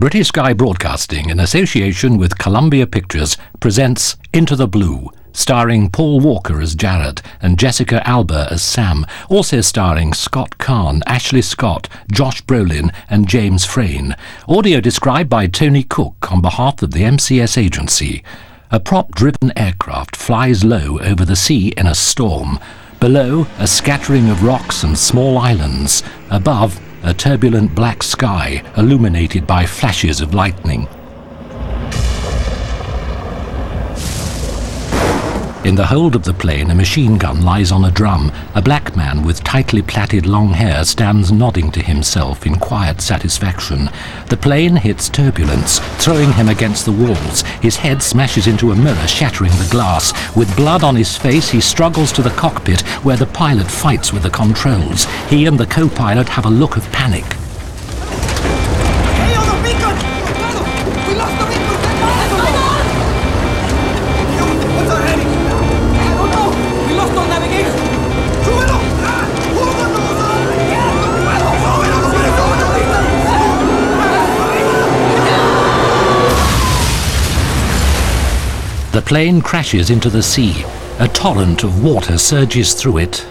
British Sky Broadcasting, in association with Columbia Pictures, presents Into the Blue, starring Paul Walker as Jared and Jessica Alba as Sam, also starring Scott Kahn, Ashley Scott, Josh Brolin and James Frayne. Audio described by Tony Cook on behalf of the MCS agency. A prop-driven aircraft flies low over the sea in a storm. Below, a scattering of rocks and small islands. Above, a turbulent black sky illuminated by flashes of lightning. In the hold of the plane, a machine gun lies on a drum. A black man with tightly plaited long hair stands nodding to himself in quiet satisfaction. The plane hits turbulence, throwing him against the walls. His head smashes into a mirror, shattering the glass. With blood on his face, he struggles to the cockpit, where the pilot fights with the controls. He and the co-pilot have a look of panic. The plane crashes into the sea. A torrent of water surges through it.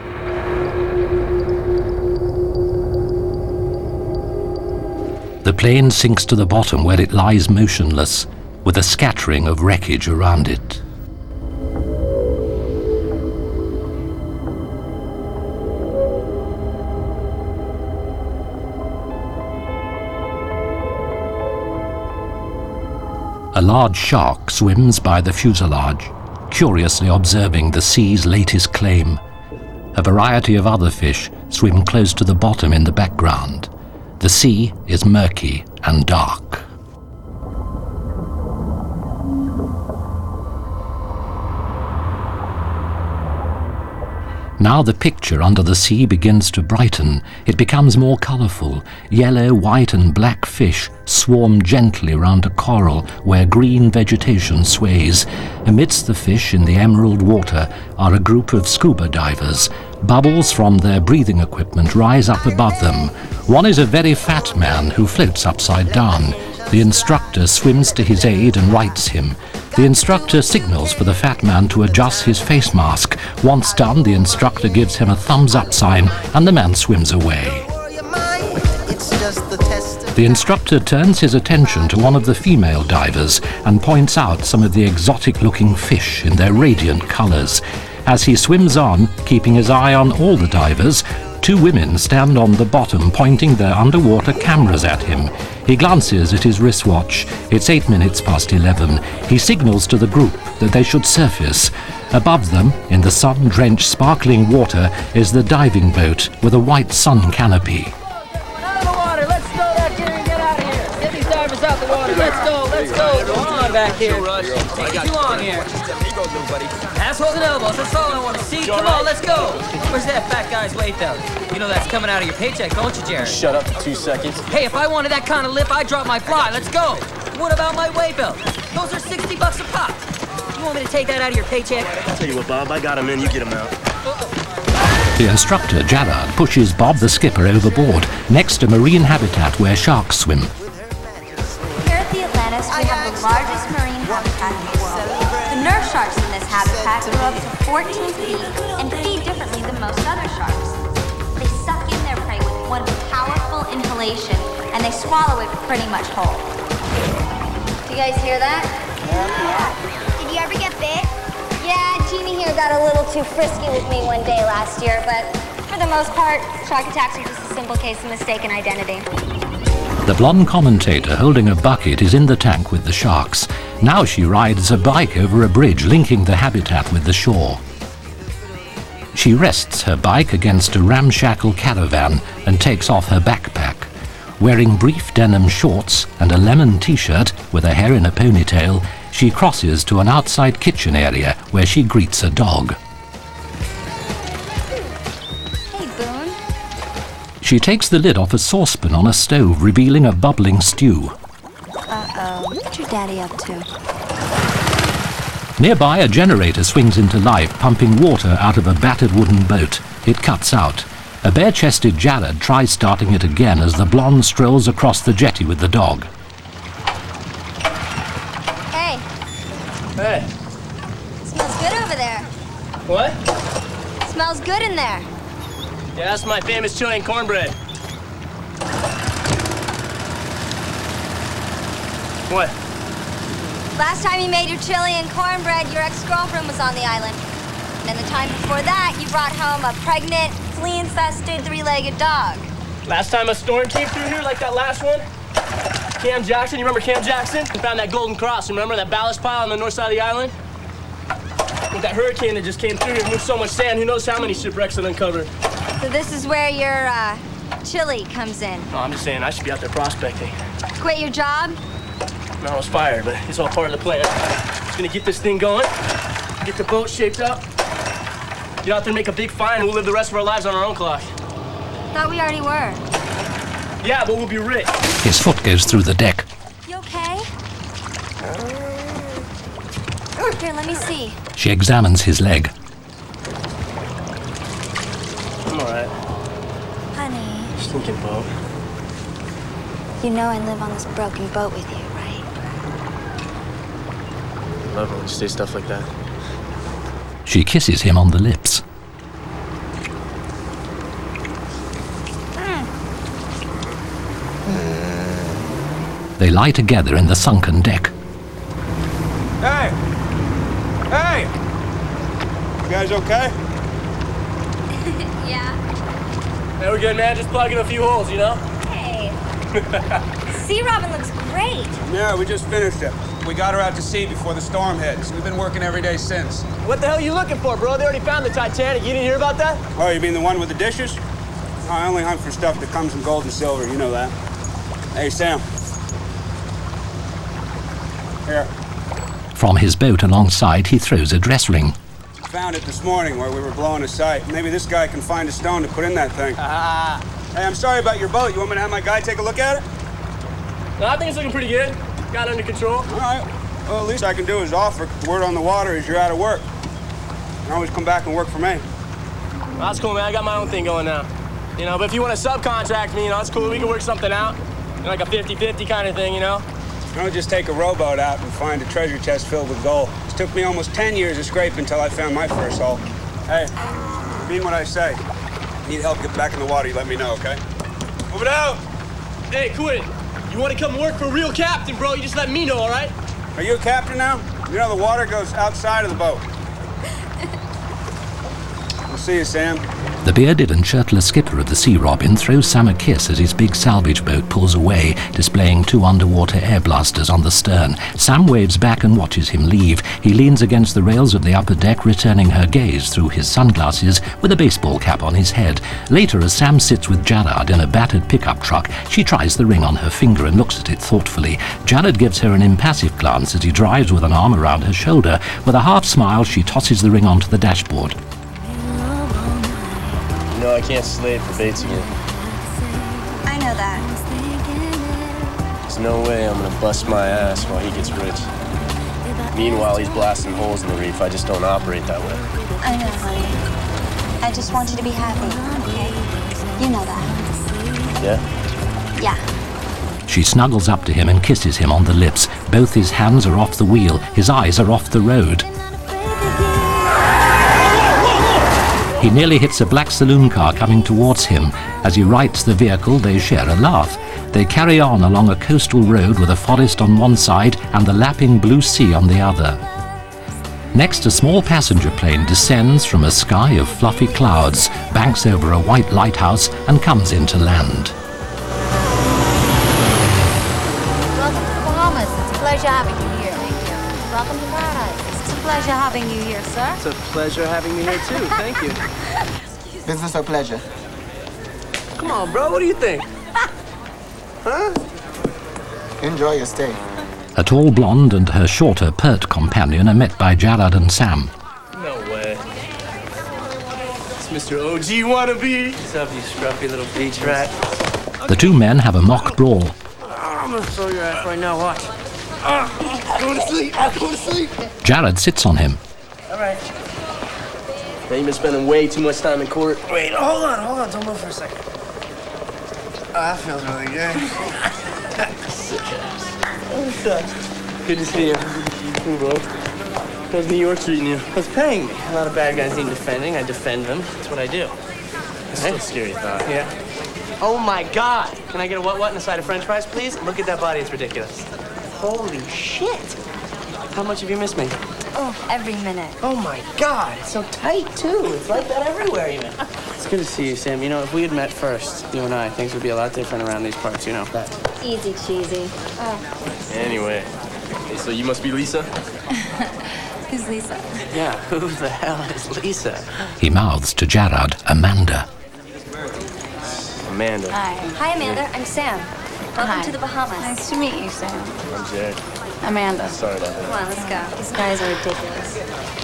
The plane sinks to the bottom, where it lies motionless, with a scattering of wreckage around it. A large shark swims by the fuselage, curiously observing the sea's latest claim. A variety of other fish swim close to the bottom in the background. The sea is murky and dark. Now the picture under the sea begins to brighten. It becomes more colourful. Yellow, white and black fish swarm gently round a coral where green vegetation sways. Amidst the fish in the emerald water are a group of scuba divers. Bubbles from their breathing equipment rise up above them. One is a very fat man who floats upside down. The instructor swims to his aid and rights him. The instructor signals for the fat man to adjust his face mask. Once done, the instructor gives him a thumbs-up sign and the man swims away. The instructor turns his attention to one of the female divers and points out some of the exotic-looking fish in their radiant colours. As he swims on, keeping his eye on all the divers, two women stand on the bottom pointing their underwater cameras at him. He glances at his wristwatch. It's 8 minutes past 11. He signals to the group that they should surface. Above them, in the sun-drenched sparkling water, is the diving boat with a white sun canopy. Out of the water! Let's go back here and get out of here! Get these divers out the water! Let's go! Come on back here! Taking too long here. Assholes and elbows, that's all I want to see. Come on, let's go! Where's that fat guy's weight belt? You know that's coming out of your paycheck, don't you, Jared? Shut up for 2 seconds. Hey, if I wanted that kind of lip, I'd drop my fly. Let's go! What about my weight belt? Those are $60 a pop. You want me to take that out of your paycheck? I'll tell you what, Bob, I got him in, you get him out. The instructor, Jared, pushes Bob the skipper overboard, next to marine habitat where sharks swim. Here at the Atlantis, we have the largest marine habitat in the world. The nurse sharks in this habitat grow up to 14 feet and feed differently than most other sharks. They suck in their prey with one powerful inhalation, and they swallow it pretty much whole. Do you guys hear that? Yeah. Did you ever get bit? Yeah, Jeannie here got a little too frisky with me one day last year, but for the most part, shark attacks are just a simple case of mistaken identity. The blonde commentator holding a bucket is in the tank with the sharks. Now she rides a bike over a bridge linking the habitat with the shore. She rests her bike against a ramshackle caravan and takes off her backpack. Wearing brief denim shorts and a lemon t-shirt with her hair in a ponytail, she crosses to an outside kitchen area where she greets a dog. Hey, Boone. She takes the lid off a saucepan on a stove, revealing a bubbling stew. Uh-oh. What's your daddy up to? Nearby, a generator swings into life, pumping water out of a battered wooden boat. It cuts out. A bare-chested Jared tries starting it again as the blonde strolls across the jetty with the dog. What? Smells good in there. Yeah, that's my famous chili and cornbread. What? Last time you made your chili and cornbread, your ex-girlfriend was on the island. And the time before that, you brought home a pregnant, flea-infested, three-legged dog. Last time a storm came through here, like that last one? Cam Jackson, you remember Cam Jackson? We found that golden cross, remember that ballast pile on the north side of the island? With that hurricane that just came through here, moved so much sand, who knows how many shipwrecks it uncovered. So this is where your, chili comes in. No, I'm just saying, I should be out there prospecting. Quit your job? No, I was fired, but it's all part of the plan. Just gonna get this thing going, get the boat shaped up, get out there and make a big find, and we'll live the rest of our lives on our own clock. Thought we already were. Yeah, but we'll be rich. His foot goes through the deck. You okay? Here, let me see. She examines his leg. I'm all right. Honey, Stinking boat. you know I live on this broken boat with you, right? I love it when you say stuff like that. She kisses him on the lips. They lie together in the sunken deck. Hey! Hey! You guys okay? Yeah. Hey, we're good, man. Just plugging a few holes, you know? Hey. Sea Robin looks great. Yeah, we just finished it. We got her out to sea before the storm hits. We've been working every day since. What the hell are you looking for, bro? They already found the Titanic. You didn't hear about that? Oh, you mean the one with the dishes? Oh, I only hunt for stuff that comes in gold and silver. You know that. Hey, Sam. Here. From his boat alongside, he throws a dress ring. Found it this morning where we were blowing a sight. Maybe this guy can find a stone to put in that thing. Hey, I'm sorry about your boat. You want me to have my guy take a look at it? No, I think it's looking pretty good. Got it under control. All right. Well, the least I can do is offer. The word on the water is you're out of work. You can always come back and work for me. Well, that's cool, man. I got my own thing going now. You know, but if you want to subcontract me, you know, that's cool. We can work something out. You know, like a 50-50 kind of thing, you know? I don't just take a rowboat out and find a treasure chest filled with gold. It took me almost 10 years to scrape until I found my first haul. Hey, mean what I say. Need help get back in the water, you let me know, okay? Move it out! Hey, quit it. You want to come work for a real captain, bro? You just let me know, all right? Are you a captain now? You know the water goes outside of the boat. We'll see you, Sam. The bearded and shirtless skipper of the Sea Robin throws Sam a kiss as his big salvage boat pulls away, displaying 2 underwater air blasters on the stern. Sam waves back and watches him leave. He leans against the rails of the upper deck, returning her gaze through his sunglasses with a baseball cap on his head. Later, as Sam sits with Jared in a battered pickup truck, she tries the ring on her finger and looks at it thoughtfully. Jared gives her an impassive glance as he drives with an arm around her shoulder. With a half smile, she tosses the ring onto the dashboard. No, I can't slave for Bates again. I know that. There's no way I'm gonna bust my ass while he gets rich. Meanwhile, he's blasting holes in the reef. I just don't operate that way. I know, honey. I just want you to be happy, okay? You know that. Yeah? Yeah. She snuggles up to him and kisses him on the lips. Both his hands are off the wheel. His eyes are off the road. He nearly hits a black saloon car coming towards him. As he rights the vehicle, they share a laugh. They carry on along a coastal road with a forest on one side and the lapping blue sea on the other. Next, a small passenger plane descends from a sky of fluffy clouds, banks over a white lighthouse, and comes into land. Welcome to the Bahamas. It's a pleasure having you here. Thank you. Welcome to paradise. It's a pleasure having you here, sir. It's a pleasure having me here, too. Thank you. Business or pleasure? Come on, bro. What do you think? Huh? Enjoy your stay. A tall blonde and her shorter, pert companion are met by Jared and Sam. No way. It's Mr. OG wannabe. What's up, you scruffy little beach rat? The 2 men have a mock brawl. I'm gonna throw your ass right now, watch. Go to sleep, go to sleep. Jared sits on him. All right. Yeah, you've been spending way too much time in court. Wait, hold on, don't move for a second. Oh, that feels really good. Sick ass. Good to see you. Cool, bro. How's New York treating you? Who's paying me? A lot of bad guys need defending. I defend them. That's what I do. It's still a scary thought. Yeah. Oh my God! Can I get a what and a side of French fries, please? Look at that body. It's ridiculous. Holy shit! How much have you missed me? Oh, every minute. Oh my God! It's so tight too. It's like that everywhere, even. It's good to see you, Sam. You know, if we had met first, you and I, things would be a lot different around these parts. You know that. Easy, cheesy. Anyway, hey, so you must be Lisa? Who's Lisa? Yeah. Who the hell is Lisa? He mouths to Gerard, Amanda. Amanda. Hi. Hi, Amanda. I'm Sam. Welcome Hi. to the Bahamas. Nice to meet you, Sam. I'm Jay. Amanda. Sorry about Come that. on, let's go. These guys are ridiculous.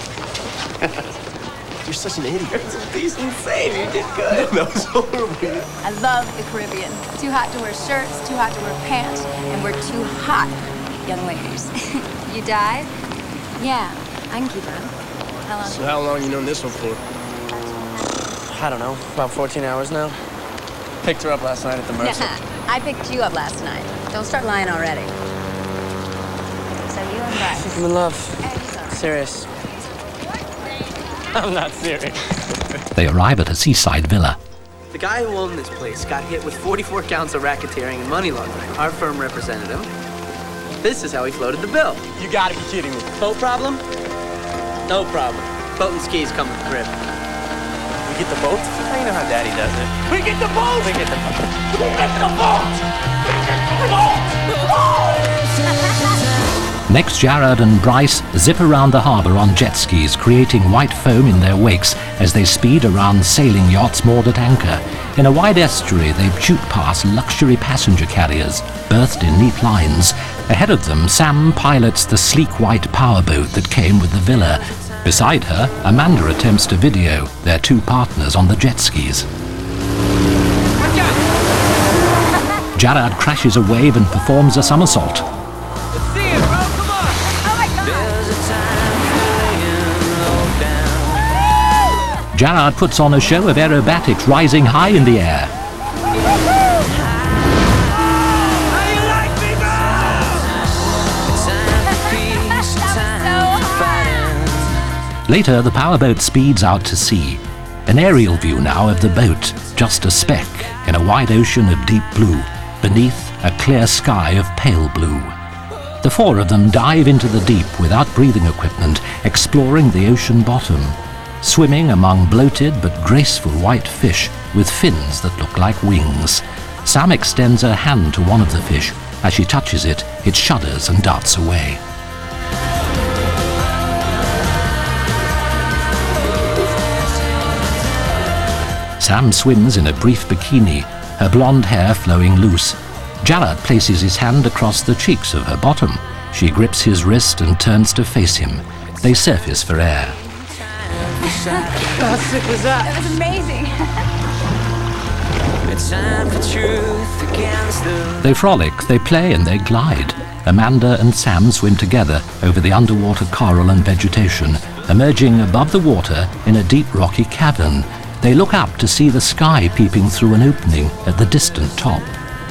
You're such an idiot. It's a decent save. You did good. That was horrible. I love the Caribbean. Too hot to wear shirts, too hot to wear pants, and we're too hot, young ladies. You dive? Yeah, I can keep on. How long? So how long you known this one for? I don't know. About 14 hours now. Picked her up last night at the Mercer. I picked you up last night. Don't start lying already. So you and Bryce. I'm in love. Excellent. Serious. I'm not serious. They arrive at a seaside villa. The guy who owned this place got hit with 44 counts of racketeering and money laundering. Our firm represented him. This is how he floated the bill. You gotta be kidding me. Boat problem? No problem. Boat and skis come with the crib. We get the boat? How you know how Daddy does it? We get the boat! We get the boat. We get the boat! We get the boat! Next, Gerard and Bryce zip around the harbour on jet skis, creating white foam in their wakes as they speed around sailing yachts moored at anchor. In a wide estuary, they shoot past luxury passenger carriers, berthed in neat lines. Ahead of them, Sam pilots the sleek white powerboat that came with the villa. Beside her, Amanda attempts to video their two partners on the jet skis. Gerard crashes a wave and performs a somersault. Gerard puts on a show of aerobatics, rising high in the air. Later, the powerboat speeds out to sea. An aerial view now of the boat, just a speck in a wide ocean of deep blue, beneath a clear sky of pale blue. The four of them dive into the deep without breathing equipment, exploring the ocean bottom, swimming among bloated but graceful white fish with fins that look like wings. Sam extends her hand to one of the fish. As she touches it, it shudders and darts away. Sam swims in a brief bikini, her blonde hair flowing loose. Gerard places his hand across the cheeks of her bottom. She grips his wrist and turns to face him. They surface for air. How sick was that? It was amazing. They frolic, they play, and they glide. Amanda and Sam swim together over the underwater coral and vegetation, emerging above the water in a deep rocky cavern. They look up to see the sky peeping through an opening at the distant top.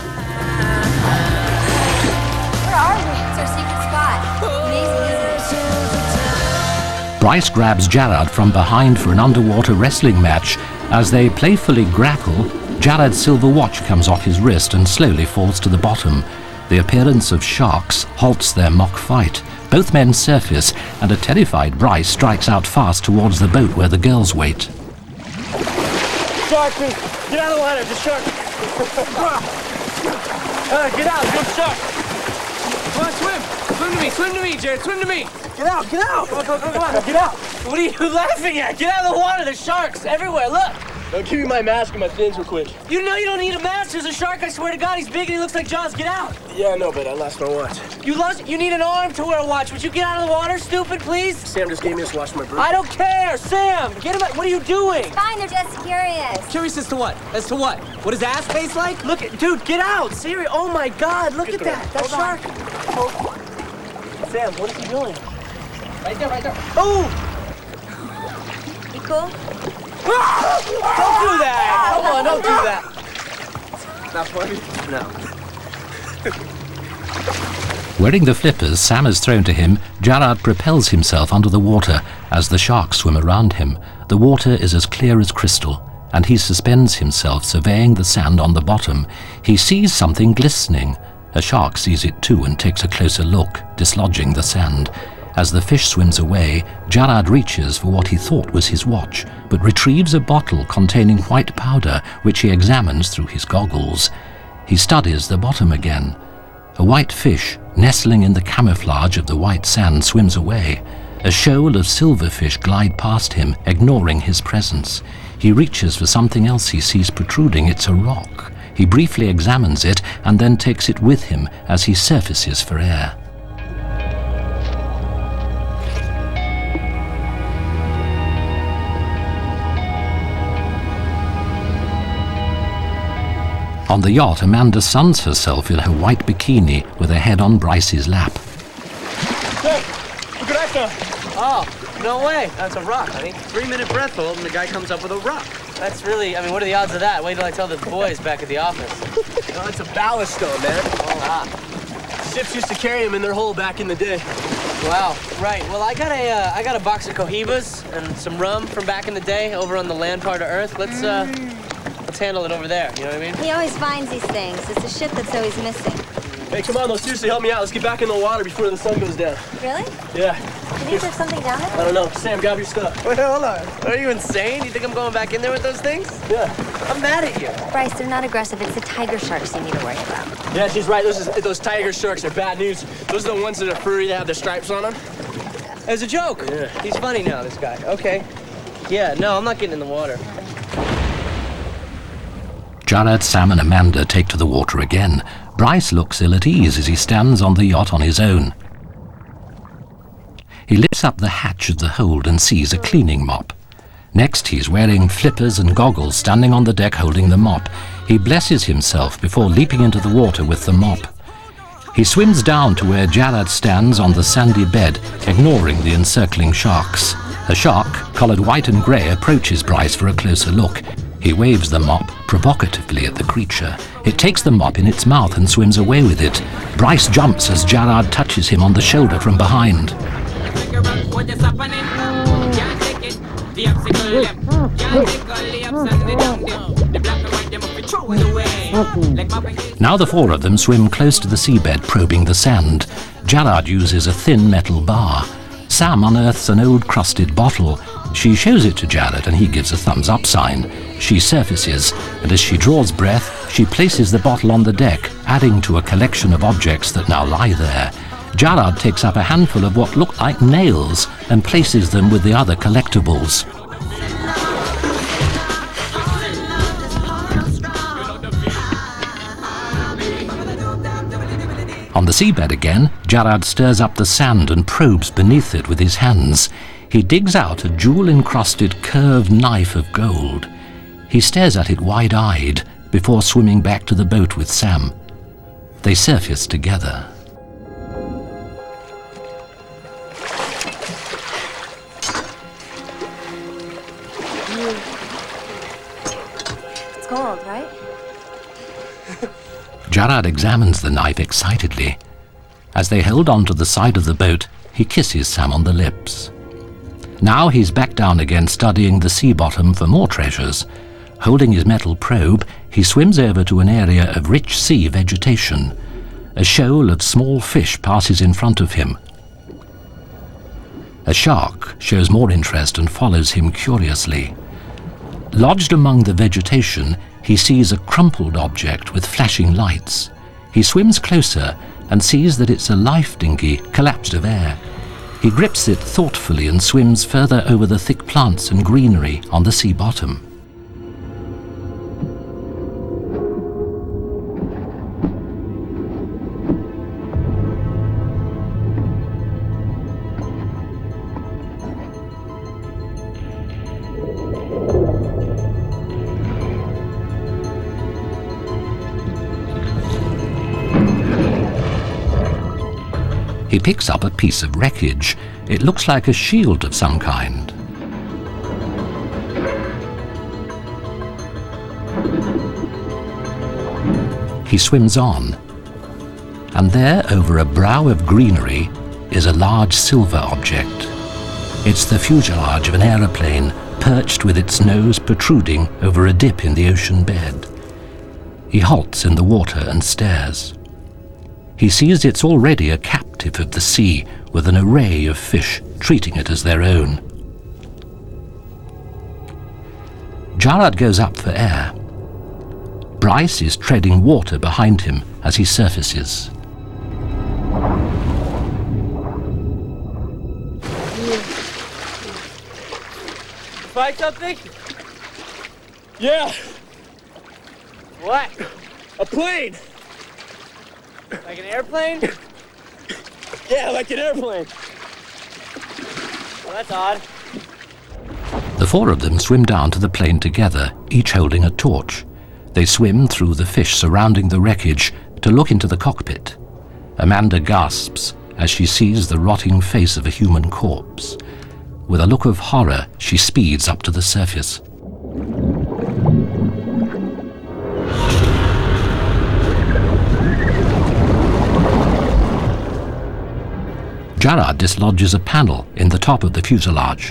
Where are we? It's our secret spot. Amazing, isn't it? Bryce grabs Gerard from behind for an underwater wrestling match. As they playfully grapple, Gerard's silver watch comes off his wrist and slowly falls to the bottom. The appearance of sharks halts their mock fight. Both men surface, and a terrified Bryce strikes out fast towards the boat where the girls wait. Shark, dude. Get out of the water, just shark. Get out, good shark. Come on, swim. Swim to me, Jared, swim to me. Get out, get out! Come on, get out. What are you laughing at? Get out of the water, there's sharks everywhere, look! Now give me my mask and my fins real quick. You know you don't need a mask, there's a shark, I swear to God, he's big and he looks like Jaws, get out! Yeah, I know, but I lost my watch. You need an arm to wear a watch, would you get out of the water, stupid, please? Sam just gave me this watch for my birthday. I don't care, Sam! Get him out, what are you doing? Fine, they're just curious. Curious as to what? As to what? What his ass taste like? Look at, dude, get out! Serious, oh my God, look at that, that shark! Sam, what is he doing? Right there. Oh! You cool? Don't do that! Come on, don't do that! Not funny? No. Wearing the flippers Sam has thrown to him, Jarrad propels himself under the water as the sharks swim around him. The water is as clear as crystal, and he suspends himself, surveying the sand on the bottom. He sees something glistening. A shark sees it too and takes a closer look, dislodging the sand. As the fish swims away, Jarrad reaches for what he thought was his watch, but retrieves a bottle containing white powder, which he examines through his goggles. He studies the bottom again. A white fish, nestling in the camouflage of the white sand, swims away. A shoal of silverfish glide past him, ignoring his presence. He reaches for something else he sees protruding. It's a rock. He briefly examines it and then takes it with him as he surfaces for air. On the yacht, Amanda suns herself in her white bikini with her head on Bryce's lap. Hey, look at that. Oh, no way. That's a rock, honey. 3-minute breath hold and the guy comes up with a rock. That's really, I mean, what are the odds of that? Wait till I tell the boys back at the office. No, it's a ballast stone, man. Ships used to carry them in their hull back in the day. Wow, right. Well, I got a box of Cohibas and some rum from back in the day over on the land part of Earth. Let's handle it over there, you know what I mean? He always finds these things. It's the shit that's always missing. Hey, come on, though. Seriously, help me out. Let's get back in the water before the sun goes down. Really? Yeah. You think there's something down there? I don't know. Sam, grab your stuff. Wait, hold on. Are you insane? You think I'm going back in there with those things? Yeah. I'm mad at you. Bryce, they're not aggressive. It's the tiger sharks you need to worry about. Yeah, she's right. Those tiger sharks are bad news. Those are the ones that are furry, that have the stripes on them. As a joke. Yeah. He's funny now, this guy. Okay. Yeah, no, I'm not getting in the water. Jarrad, Sam and Amanda take to the water again. Bryce looks ill at ease as he stands on the yacht on his own. He lifts up the hatch of the hold and sees a cleaning mop. Next, he's wearing flippers and goggles, standing on the deck holding the mop. He blesses himself before leaping into the water with the mop. He swims down to where Jarrad stands on the sandy bed, ignoring the encircling sharks. A shark, coloured white and grey, approaches Bryce for a closer look. He waves the mop provocatively at the creature. It takes the mop in its mouth and swims away with it. Bryce jumps as Jarrad touches him on the shoulder from behind. Now the four of them swim close to the seabed, probing the sand. Jarrad uses a thin metal bar. Sam unearths an old crusted bottle. She shows it to Jarrad and he gives a thumbs up sign. She surfaces, and as she draws breath, she places the bottle on the deck, adding to a collection of objects that now lie there. Jarrad takes up a handful of what look like nails and places them with the other collectibles. On the seabed again, Jarrad stirs up the sand and probes beneath it with his hands. He digs out a jewel-encrusted curved knife of gold. He stares at it wide-eyed before swimming back to the boat with Sam. They surface together. It's gold, right? Jarrad examines the knife excitedly. As they hold on to the side of the boat, he kisses Sam on the lips. Now he's back down again, studying the sea bottom for more treasures. Holding his metal probe, he swims over to an area of rich sea vegetation. A shoal of small fish passes in front of him. A shark shows more interest and follows him curiously. Lodged among the vegetation, he sees a crumpled object with flashing lights. He swims closer and sees that it's a life dinghy collapsed of air. He grips it thoughtfully and swims further over the thick plants and greenery on the sea bottom. He picks up a piece of wreckage. It looks like a shield of some kind. He swims on. and there, over a brow of greenery, is a large silver object. It's the fuselage of an aeroplane, perched with its nose protruding over a dip in the ocean bed. He halts in the water and stares. He sees it's already a captive of the sea, with an array of fish treating it as their own. Jarrad goes up for air. Bryce is treading water behind him as he surfaces. Find something? Yeah. What? A plane. Like an airplane? Yeah, like an airplane. Well, that's odd. The four of them swim down to the plane together, each holding a torch. They swim through the fish surrounding the wreckage to look into the cockpit. Amanda gasps as she sees the rotting face of a human corpse. With a look of horror, she speeds up to the surface. Jarrad dislodges a panel in the top of the fuselage.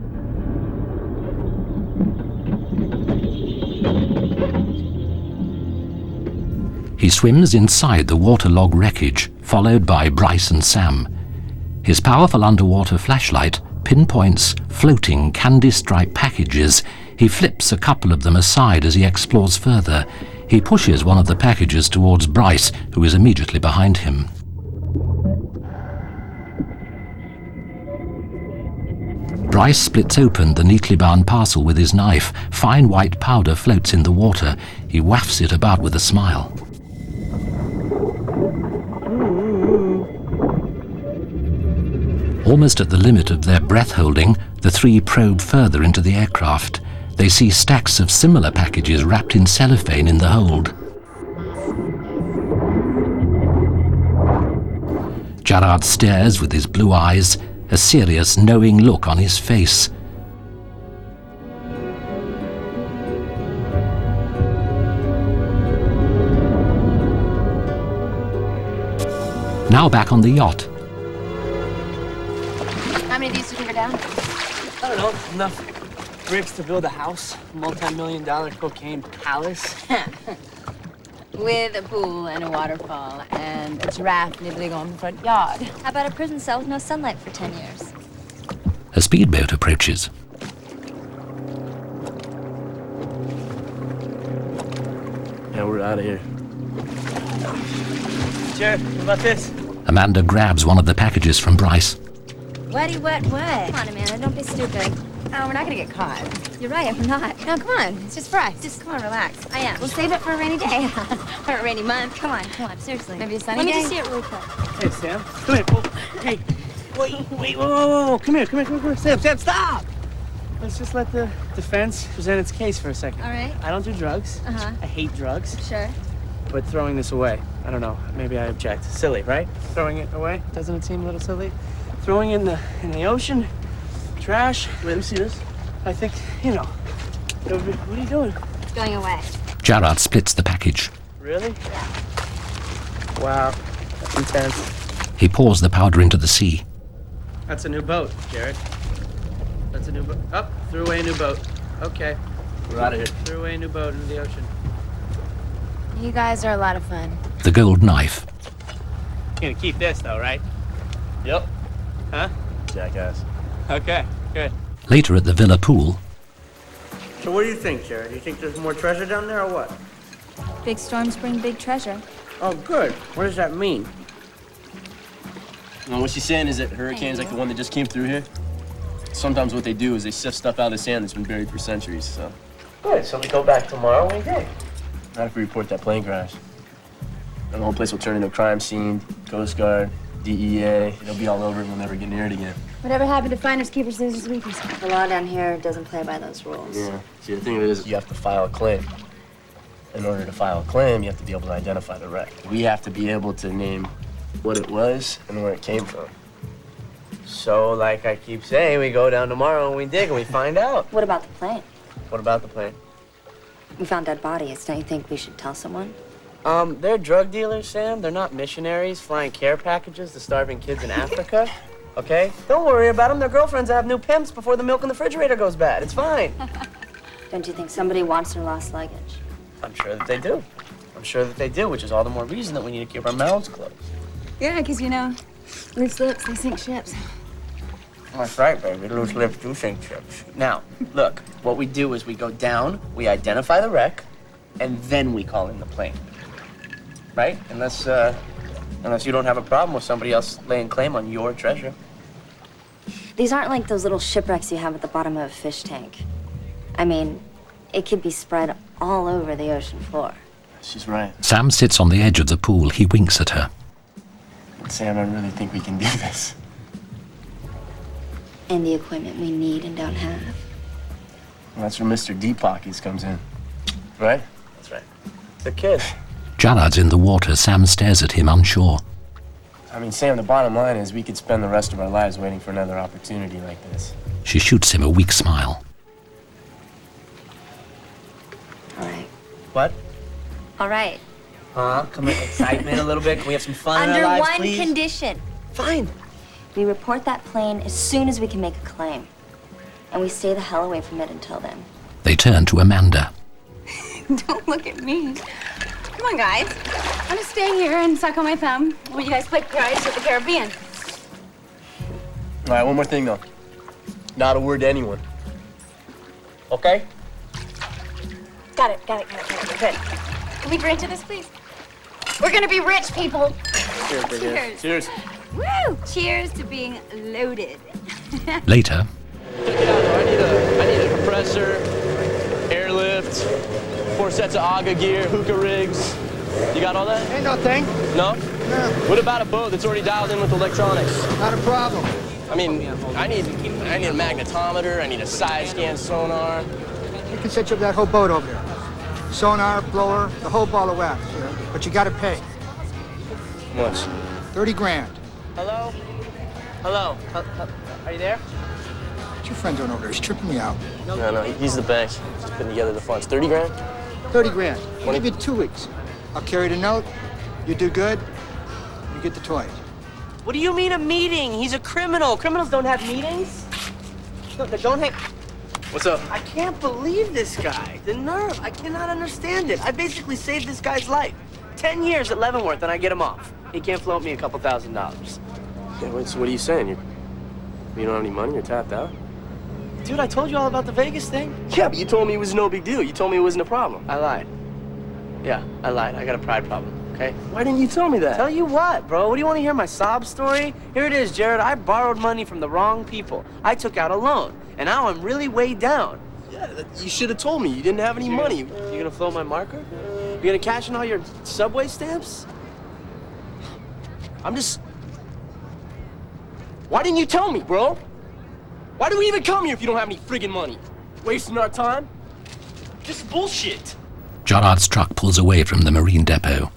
He swims inside the waterlogged wreckage, followed by Bryce and Sam. His powerful underwater flashlight pinpoints floating candy-striped packages. He flips a couple of them aside as he explores further. He pushes one of the packages towards Bryce, who is immediately behind him. Bryce splits open the neatly bound parcel with his knife. Fine white powder floats in the water. He wafts it about with a smile. Almost at the limit of their breath-holding, the three probe further into the aircraft. They see stacks of similar packages wrapped in cellophane in the hold. Jarrad stares with his blue eyes, a serious, knowing look on his face. Now back on the yacht. How many of these did you get down? I don't know, enough bricks to build a house, multi-million-dollar cocaine palace. With a pool and a waterfall and a giraffe nibbling on the front yard. How about a prison cell with no sunlight for 10 years? A speedboat approaches. Yeah, we're out of here. Jared, what about this? Amanda grabs one of the packages from Bryce. Wetty, wet, wet. Come on, Amanda, don't be stupid. Oh, we're not gonna get caught. You're right, we're not. No, come on, it's just for us. Just come on, relax. I am. We'll save it for a rainy day. Or a rainy month. Come on, seriously. Maybe a sunny day. Let me just see it really quick. Hey, Sam. Come here. Oh, hey. Wait, whoa. Come here. Sam, stop! Let's just let the defense present its case for a second. All right. I don't do drugs. Uh-huh. I hate drugs. Sure. But throwing this away, I don't know. Maybe I object. Silly, right? Throwing it away? Doesn't it seem a little silly? Throwing it in the ocean, trash. Wait, let me see this. I think, what are you doing? It's going away. Jarrad splits the package. Really? Yeah. Wow, that's intense. He pours the powder into the sea. That's a new boat, Jared. That's a new boat. Oh, threw away a new boat. Okay. We're out of here. Threw away a new boat into the ocean. You guys are a lot of fun. The gold knife. You're gonna keep this, though, right? Yep. Huh? Jackass. Okay, good. Later at the villa pool, So what do you think, Jared? You think there's more treasure down there or what? Big storms bring big treasure. Oh, good. What does that mean? No, what she's saying is that hurricanes like the one that just came through here, sometimes what they do is they sift stuff out of the sand that's been buried for centuries, so. Good, so we go back tomorrow and we dig. Not if we report that plane crash. And the whole place will turn into a crime scene, Coast Guard, DEA, they'll be all over it and we'll never get near it again. Whatever happened to finders, keepers, losers, weepers? The law down here doesn't play by those rules. Yeah. See, the thing of it is, you have to file a claim. In order to file a claim, you have to be able to identify the wreck. We have to be able to name what it was and where it came from. So, like I keep saying, we go down tomorrow and we dig and we find out. What about the plane? What about the plane? We found dead bodies. Don't you think we should tell someone? They're drug dealers, Sam. They're not missionaries flying care packages to starving kids in Africa. Okay? Don't worry about them. Their girlfriends have new pimps before the milk in the refrigerator goes bad. It's fine. Don't you think somebody wants their lost luggage? I'm sure that they do. I'm sure that they do, which is all the more reason that we need to keep our mouths closed. Yeah, because, you know, loose lips, they sink ships. That's right, baby. Loose lips do sink ships. Now, look, what we do is we go down, we identify the wreck, and then we call in the plane. Right? Unless you don't have a problem with somebody else laying claim on your treasure. These aren't like those little shipwrecks you have at the bottom of a fish tank. I mean, it could be spread all over the ocean floor. She's right. Sam sits on the edge of the pool. He winks at her. Sam, I really think we can do this. And the equipment we need and don't have. Well, that's where Mr. Deep Pockets comes in. Right? That's right. The kid. Jared's in the water. Sam stares at him, unsure. I mean, Sam, the bottom line is we could spend the rest of our lives waiting for another opportunity like this. She shoots him a weak smile. All right. What? All right. Come on, excitement a little bit. Can we have some fun in Under our lives, one please? condition. Fine. We report that plane as soon as we can make a claim. And we stay the hell away from it until then. They turn to Amanda. Don't look at me. Come on, guys. I'm gonna stay here and suck on my thumb while you guys play Pirates of the Caribbean. All right, one more thing, though. Not a word to anyone. Okay? Got it. Good. Can we drink to this, please? We're gonna be rich, people. Cheers, big guy. Cheers. Woo! Cheers to being loaded. Later, I need a compressor, airlift, 4 sets of AGA gear, hookah rigs. You got all that? Ain't no thing. No? No. What about a boat that's already dialed in with electronics? Not a problem. I mean, I need a magnetometer, I need a side scan sonar. We can set you up that whole boat over there. Sonar, blower, the whole ball of wax, you know. But you gotta pay. How much? 30 grand. Hello? Hello? Are you there? What's your friend doing over there? He's tripping me out. No, he's the bank. Just putting together the funds. 30 grand? 30 grand. I'll give you 2 weeks. I'll carry the note. You do good, you get the toys. What do you mean a meeting? He's a criminal. Criminals don't have meetings. No, they don't have... What's up? I can't believe this guy. The nerve. I cannot understand it. I basically saved this guy's life. 10 years at Leavenworth and I get him off. He can't float me a couple $1,000. Yeah, wait, so what are you saying? You don't have any money? You're tapped out? Dude, I told you all about the Vegas thing. Yeah, but you told me it was no big deal. You told me it wasn't a problem. I lied. Yeah, I lied. I got a pride problem, okay? Why didn't you tell me that? Tell you what, bro? What do you want to hear, my sob story? Here it is, Jared. I borrowed money from the wrong people. I took out a loan, and now I'm really way down. Yeah, you should have told me. You didn't have any money. You gonna float my marker? You gonna cash in all your Subway stamps? I'm just... Why didn't you tell me, bro? Why do we even come here if you don't have any friggin' money? Wasting our time? This is bullshit. Gerard's truck pulls away from the marine depot.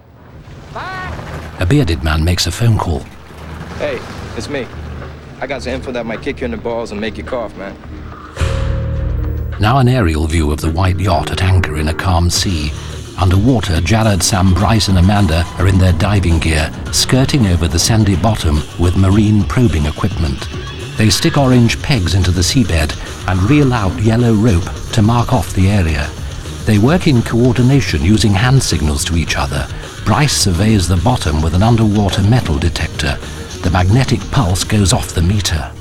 A bearded man makes a phone call. Hey, it's me. I got some info that might kick you in the balls and make you cough, man. Now an aerial view of the white yacht at anchor in a calm sea. Underwater, Jared, Sam, Bryce and Amanda are in their diving gear, skirting over the sandy bottom with marine probing equipment. They stick orange pegs into the seabed and reel out yellow rope to mark off the area. They work in coordination using hand signals to each other. Bryce surveys the bottom with an underwater metal detector. The magnetic pulse goes off the meter.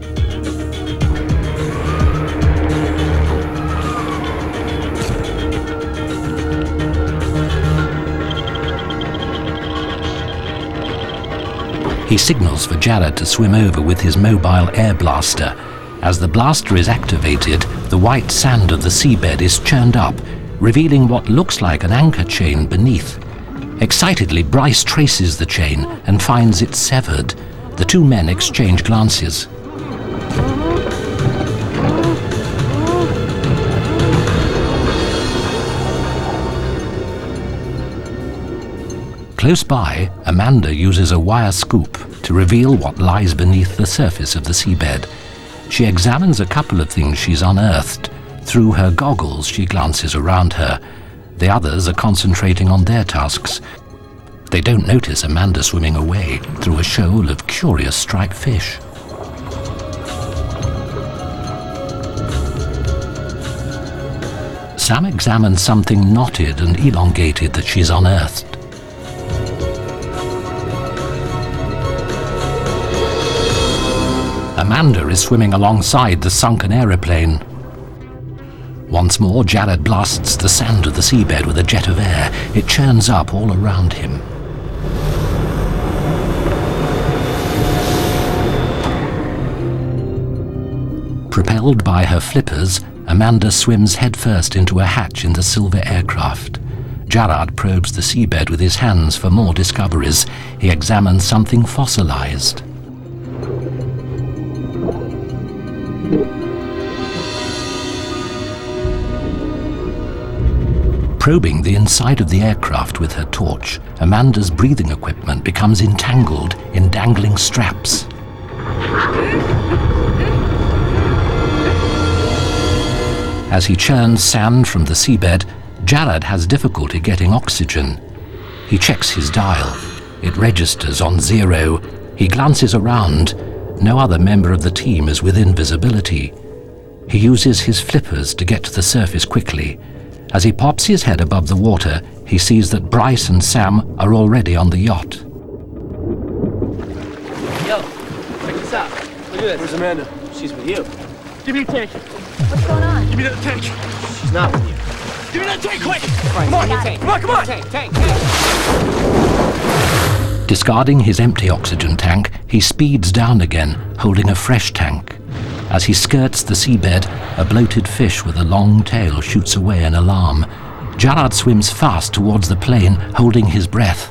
He signals for Jared to swim over with his mobile air blaster. As the blaster is activated, the white sand of the seabed is churned up, revealing what looks like an anchor chain beneath. Excitedly, Bryce traces the chain and finds it severed. The two men exchange glances. Close by, Amanda uses a wire scoop to reveal what lies beneath the surface of the seabed. She examines a couple of things she's unearthed. Through her goggles, she glances around her. The others are concentrating on their tasks. They don't notice Amanda swimming away through a shoal of curious striped fish. Sam examines something knotted and elongated that she's unearthed. Amanda is swimming alongside the sunken aeroplane. Once more, Jared blasts the sand of the seabed with a jet of air. It churns up all around him. Propelled by her flippers, Amanda swims headfirst into a hatch in the silver aircraft. Jared probes the seabed with his hands for more discoveries. He examines something fossilized. Probing the inside of the aircraft with her torch, Amanda's breathing equipment becomes entangled in dangling straps. As he churns sand from the seabed, Jared has difficulty getting oxygen. He checks his dial. It registers on 0. He glances around. No other member of the team is within visibility. He uses his flippers to get to the surface quickly. As he pops his head above the water, he sees that Bryce and Sam are already on the yacht. Yo, check this out. Look at this. Where's Amanda? She's with you. Give me a tank. What's going on? Give me that tank. She's not with you. Give me that tank, quick! Right, Come on, tank. come on, come on! Tank. Discarding his empty oxygen tank, he speeds down again, holding a fresh tank. As he skirts the seabed, a bloated fish with a long tail shoots away an alarm. Jared swims fast towards the plane, holding his breath.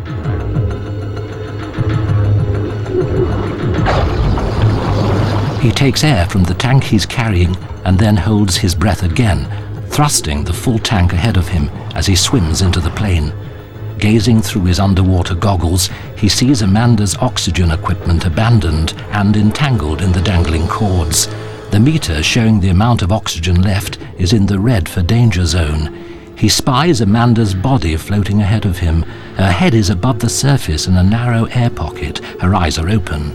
He takes air from the tank he's carrying and then holds his breath again, thrusting the full tank ahead of him as he swims into the plane. Gazing through his underwater goggles, he sees Amanda's oxygen equipment abandoned and entangled in the dangling cords. The meter showing the amount of oxygen left is in the red for danger zone. He spies Amanda's body floating ahead of him. Her head is above the surface in a narrow air pocket. Her eyes are open.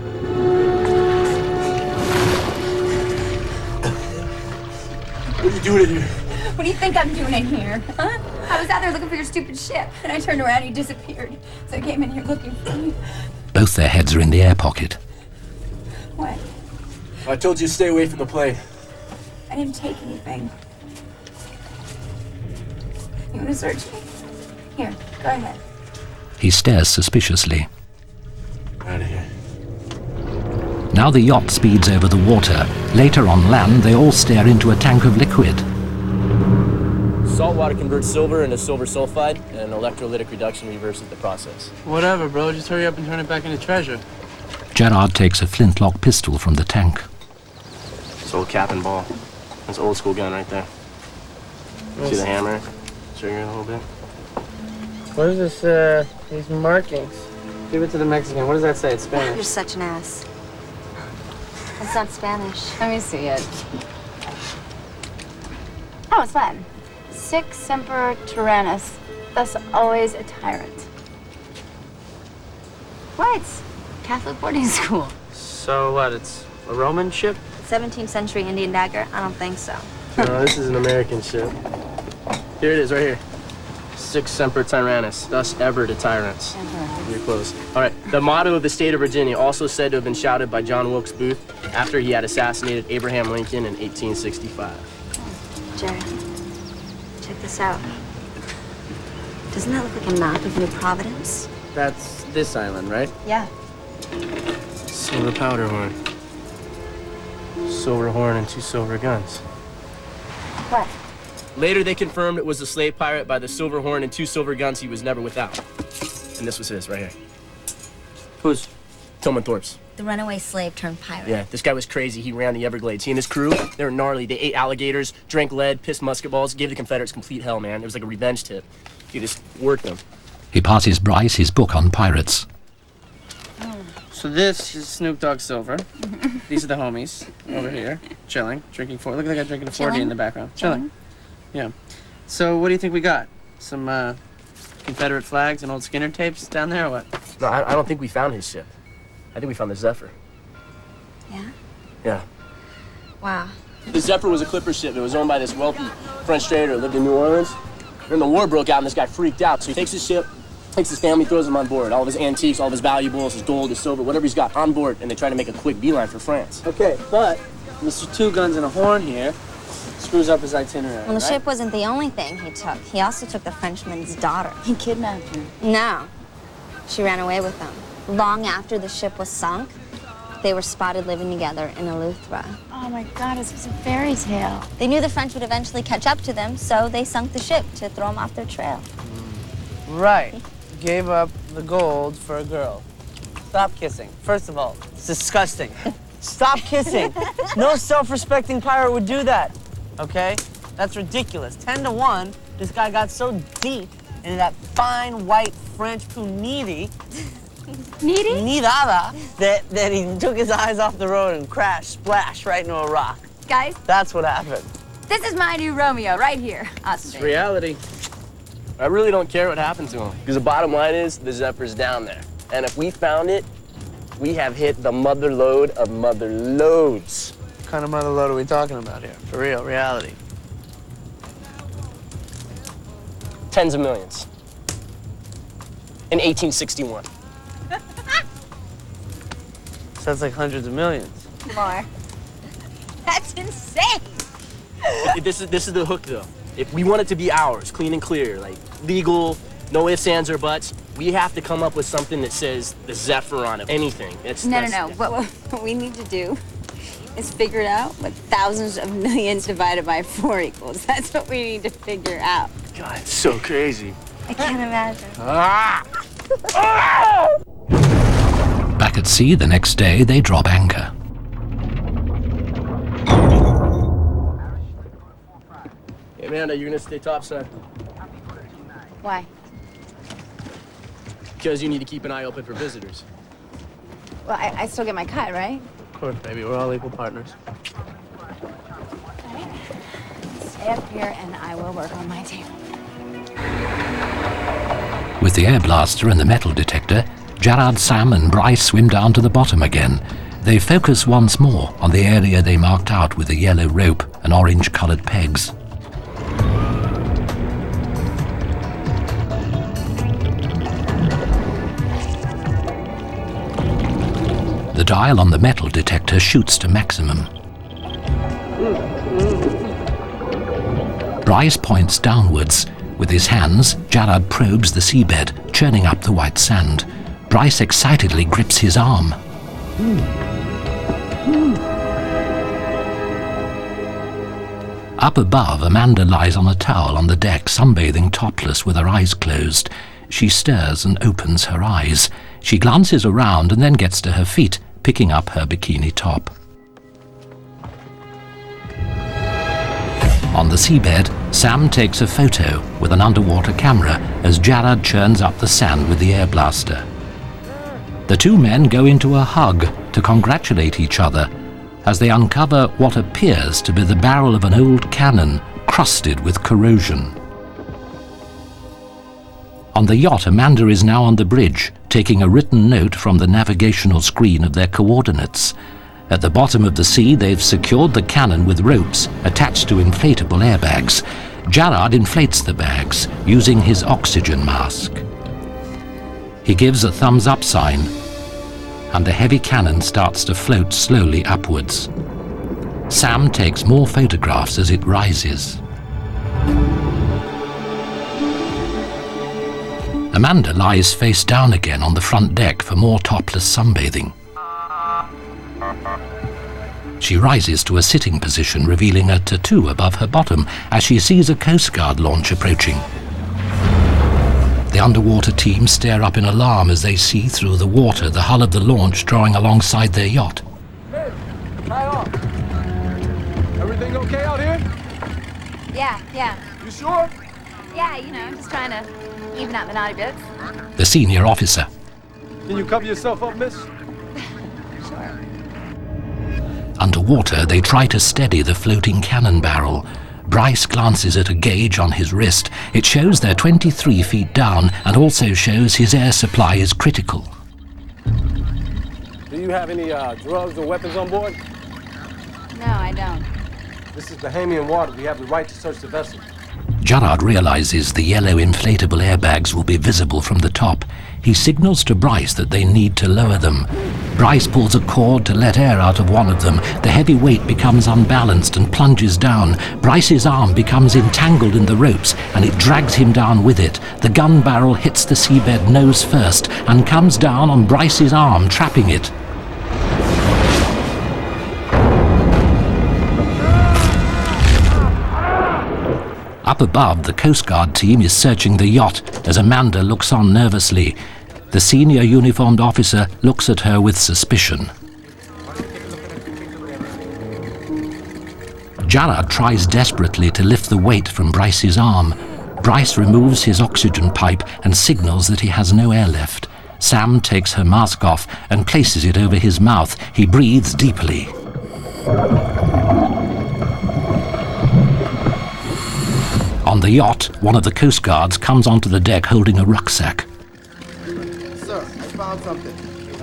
What are you doing in here? What do you think I'm doing in here? Huh? I was out there looking for your stupid ship, and I turned around and you disappeared. So I came in here looking for you. Both their heads are in the air pocket. What? I told you to stay away from the plane. I didn't take anything. You want to search me? Here, go ahead. He stares suspiciously. Out of here. Now the yacht speeds over the water. Later on land, they all stare into a tank of liquid. Salt water converts silver into silver sulfide, and electrolytic reduction reverses the process. Whatever, bro. Just hurry up and turn it back into treasure. Jared takes a flintlock pistol from the tank. It's old cap and ball. That's an old school gun right there. See the hammer? Trigger a little bit. What is this, these markings? Give it to the Mexican. What does that say? It's Spanish. You're such an ass. It's not Spanish. Let me see it. Oh, it's Latin. Sic semper tyrannis, thus always a tyrant. What? Catholic boarding school. So what? It's a Roman ship? 17th century Indian dagger? I don't think so. No, this is an American ship. Here it is, right here. Sic semper tyrannis, thus ever to tyrants. You're close. All right, the motto of the state of Virginia, also said to have been shouted by John Wilkes Booth after he had assassinated Abraham Lincoln in 1865. Jared, check this out. Doesn't that look like a map of New Providence? That's this island, right? Yeah. Silver powder horn. Silver horn and 2 silver guns. What? Later, they confirmed it was a slave pirate by the silver horn and 2 silver guns he was never without. And this was his, right here. Whose? Tillman Thorpe's. The runaway slave turned pirate. Yeah, this guy was crazy. He ran the Everglades. He and his crew, they were gnarly. They ate alligators, drank lead, pissed musket balls, gave the Confederates complete hell, man. It was like a revenge tip. You just worked them. He passes Bryce his book on pirates. So this is Snoop Dogg Silver. These are the homies over here, chilling, drinking 40. Look at that guy drinking a 40 in the background. Chilling. Yeah. So what do you think we got? Some Confederate flags and old Skinner tapes down there, or what? No, I don't think we found his ship. I think we found the Zephyr. Yeah? Yeah. Wow. The Zephyr was a clipper ship. It was owned by this wealthy French trader who lived in New Orleans. Then the war broke out and this guy freaked out. So he takes his ship, takes his family, throws them on board. All of his antiques, all of his valuables, his gold, his silver, whatever he's got on board, and they try to make a quick beeline for France. Okay, but Mr. Two Guns and a Horn here screws up his itinerary, Well, the ship wasn't the only thing he took. He also took the Frenchman's daughter. He kidnapped her. No. She ran away with him. Long after the ship was sunk, they were spotted living together in Eleuthera. Oh my God, this was a fairy tale. They knew the French would eventually catch up to them, so they sunk the ship to throw them off their trail. Right. Gave up the gold for a girl. Stop kissing. First of all, it's disgusting. Stop kissing. No self-respecting pirate would do that. Okay? That's ridiculous. 10 to 1, this guy got so deep into that fine white French puniti, nidada, that he took his eyes off the road and crashed, splash, right into a rock. Guys, That's what happened. this is my new Romeo right here. It's reality. I really don't care what happened to him. Because the bottom line is, the Zephyr's down there. And if we found it, we have hit the mother lode of mother loads. What kind of mother load are we talking about here? For real, reality. Tens of millions. In 1861. So that's like hundreds of millions. More. That's insane. This is the hook, though. If we want it to be ours, clean and clear, like legal, no ifs, ands, or buts, we have to come up with something that says the Zephyr on it. Anything. No. What we need to do is figure it out what thousands of millions divided by 4 equals. That's what we need to figure out. God, it's so crazy. I can't imagine. Back at sea the next day, they drop anchor. Hey, Amanda, you're gonna stay topside. Why? Because you need to keep an eye open for visitors. Well, I still get my cut, right? Of course, baby, we're all equal partners. Stay up here and I will work on my team. With the air blaster and the metal detector, Gerard, Sam and Bryce swim down to the bottom again. They focus once more on the area they marked out with a yellow rope and orange-coloured pegs. The dial on the metal detector shoots to maximum. Bryce points downwards. With his hands, Gerard probes the seabed, churning up the white sand. Bryce excitedly grips his arm. Up above, Amanda lies on a towel on the deck, sunbathing topless with her eyes closed. She stirs and opens her eyes. She glances around and then gets to her feet, picking up her bikini top. On the seabed, Sam takes a photo with an underwater camera as Gerard churns up the sand with the air blaster. The two men go into a hug to congratulate each other as they uncover what appears to be the barrel of an old cannon crusted with corrosion. On the yacht, Amanda is now on the bridge, taking a written note from the navigational screen of their coordinates. At the bottom of the sea, they've secured the cannon with ropes attached to inflatable airbags. Gerard inflates the bags using his oxygen mask. He gives a thumbs-up sign, and the heavy cannon starts to float slowly upwards. Sam takes more photographs as it rises. Amanda lies face down again on the front deck for more topless sunbathing. She rises to a sitting position, revealing a tattoo above her bottom as she sees a Coast Guard launch approaching. The underwater team stare up in alarm as they see through the water the hull of the launch drawing alongside their yacht. Hey, tie off. Everything okay out here? Yeah. You sure? Yeah, I'm just trying to even out the naughty bits. The senior officer. Can you cover yourself up, miss? Underwater, they try to steady the floating cannon barrel. Bryce glances at a gauge on his wrist. It shows they're 23 feet down and also shows his air supply is critical. Do you have any drugs or weapons on board? No, I don't. This is Bahamian water. We have the right to search the vessel. Jarrard realizes the yellow inflatable airbags will be visible from the top. He signals to Bryce that they need to lower them. Bryce pulls a cord to let air out of one of them. The heavy weight becomes unbalanced and plunges down. Bryce's arm becomes entangled in the ropes and it drags him down with it. The gun barrel hits the seabed nose first and comes down on Bryce's arm, trapping it. Up above, the Coast Guard team is searching the yacht as Amanda looks on nervously. The senior uniformed officer looks at her with suspicion. Jarrard tries desperately to lift the weight from Bryce's arm. Bryce removes his oxygen pipe and signals that he has no air left. Sam takes her mask off and places it over his mouth. He breathes deeply. On the yacht, one of the Coast Guards comes onto the deck holding a rucksack. Sir, I found something.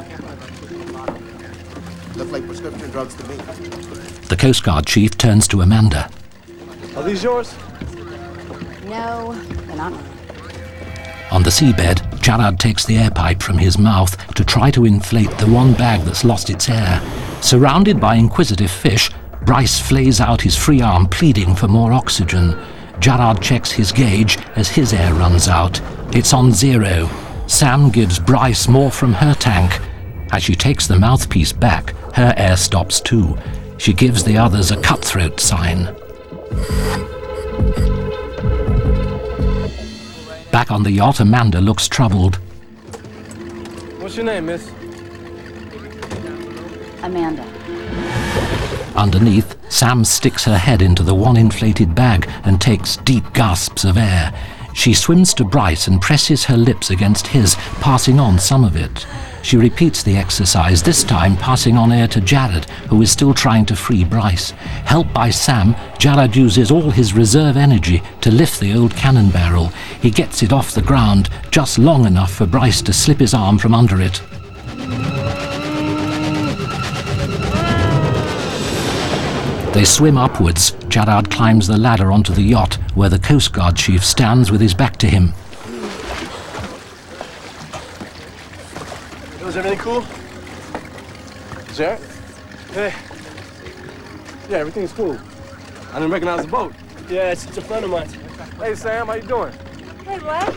Look like prescription drugs to me. The Coast Guard chief turns to Amanda. Are these yours? No, they're not mine. On the seabed, Jarrard takes the air pipe from his mouth to try to inflate the one bag that's lost its air. Surrounded by inquisitive fish, Bryce flays out his free arm, pleading for more oxygen. Jarrard checks his gauge as his air runs out. It's on 0. Sam gives Bryce more from her tank. As she takes the mouthpiece back, her air stops too. She gives the others a cutthroat sign. Back on the yacht, Amanda looks troubled. What's your name, miss? Amanda. Underneath, Sam sticks her head into the one inflated bag and takes deep gasps of air. She swims to Bryce and presses her lips against his, passing on some of it. She repeats the exercise, this time passing on air to Jarrard, who is still trying to free Bryce. Helped by Sam, Jarrard uses all his reserve energy to lift the old cannon barrel. He gets it off the ground, just long enough for Bryce to slip his arm from under it. They swim upwards. Jarrard climbs the ladder onto the yacht, where the Coast Guard chief stands with his back to him. Is everything cool? Jarrard? Hey. Yeah, everything's cool. I didn't recognize the boat. Yeah, it's a friend of mine. Hey, Sam, how you doing? Hey, what?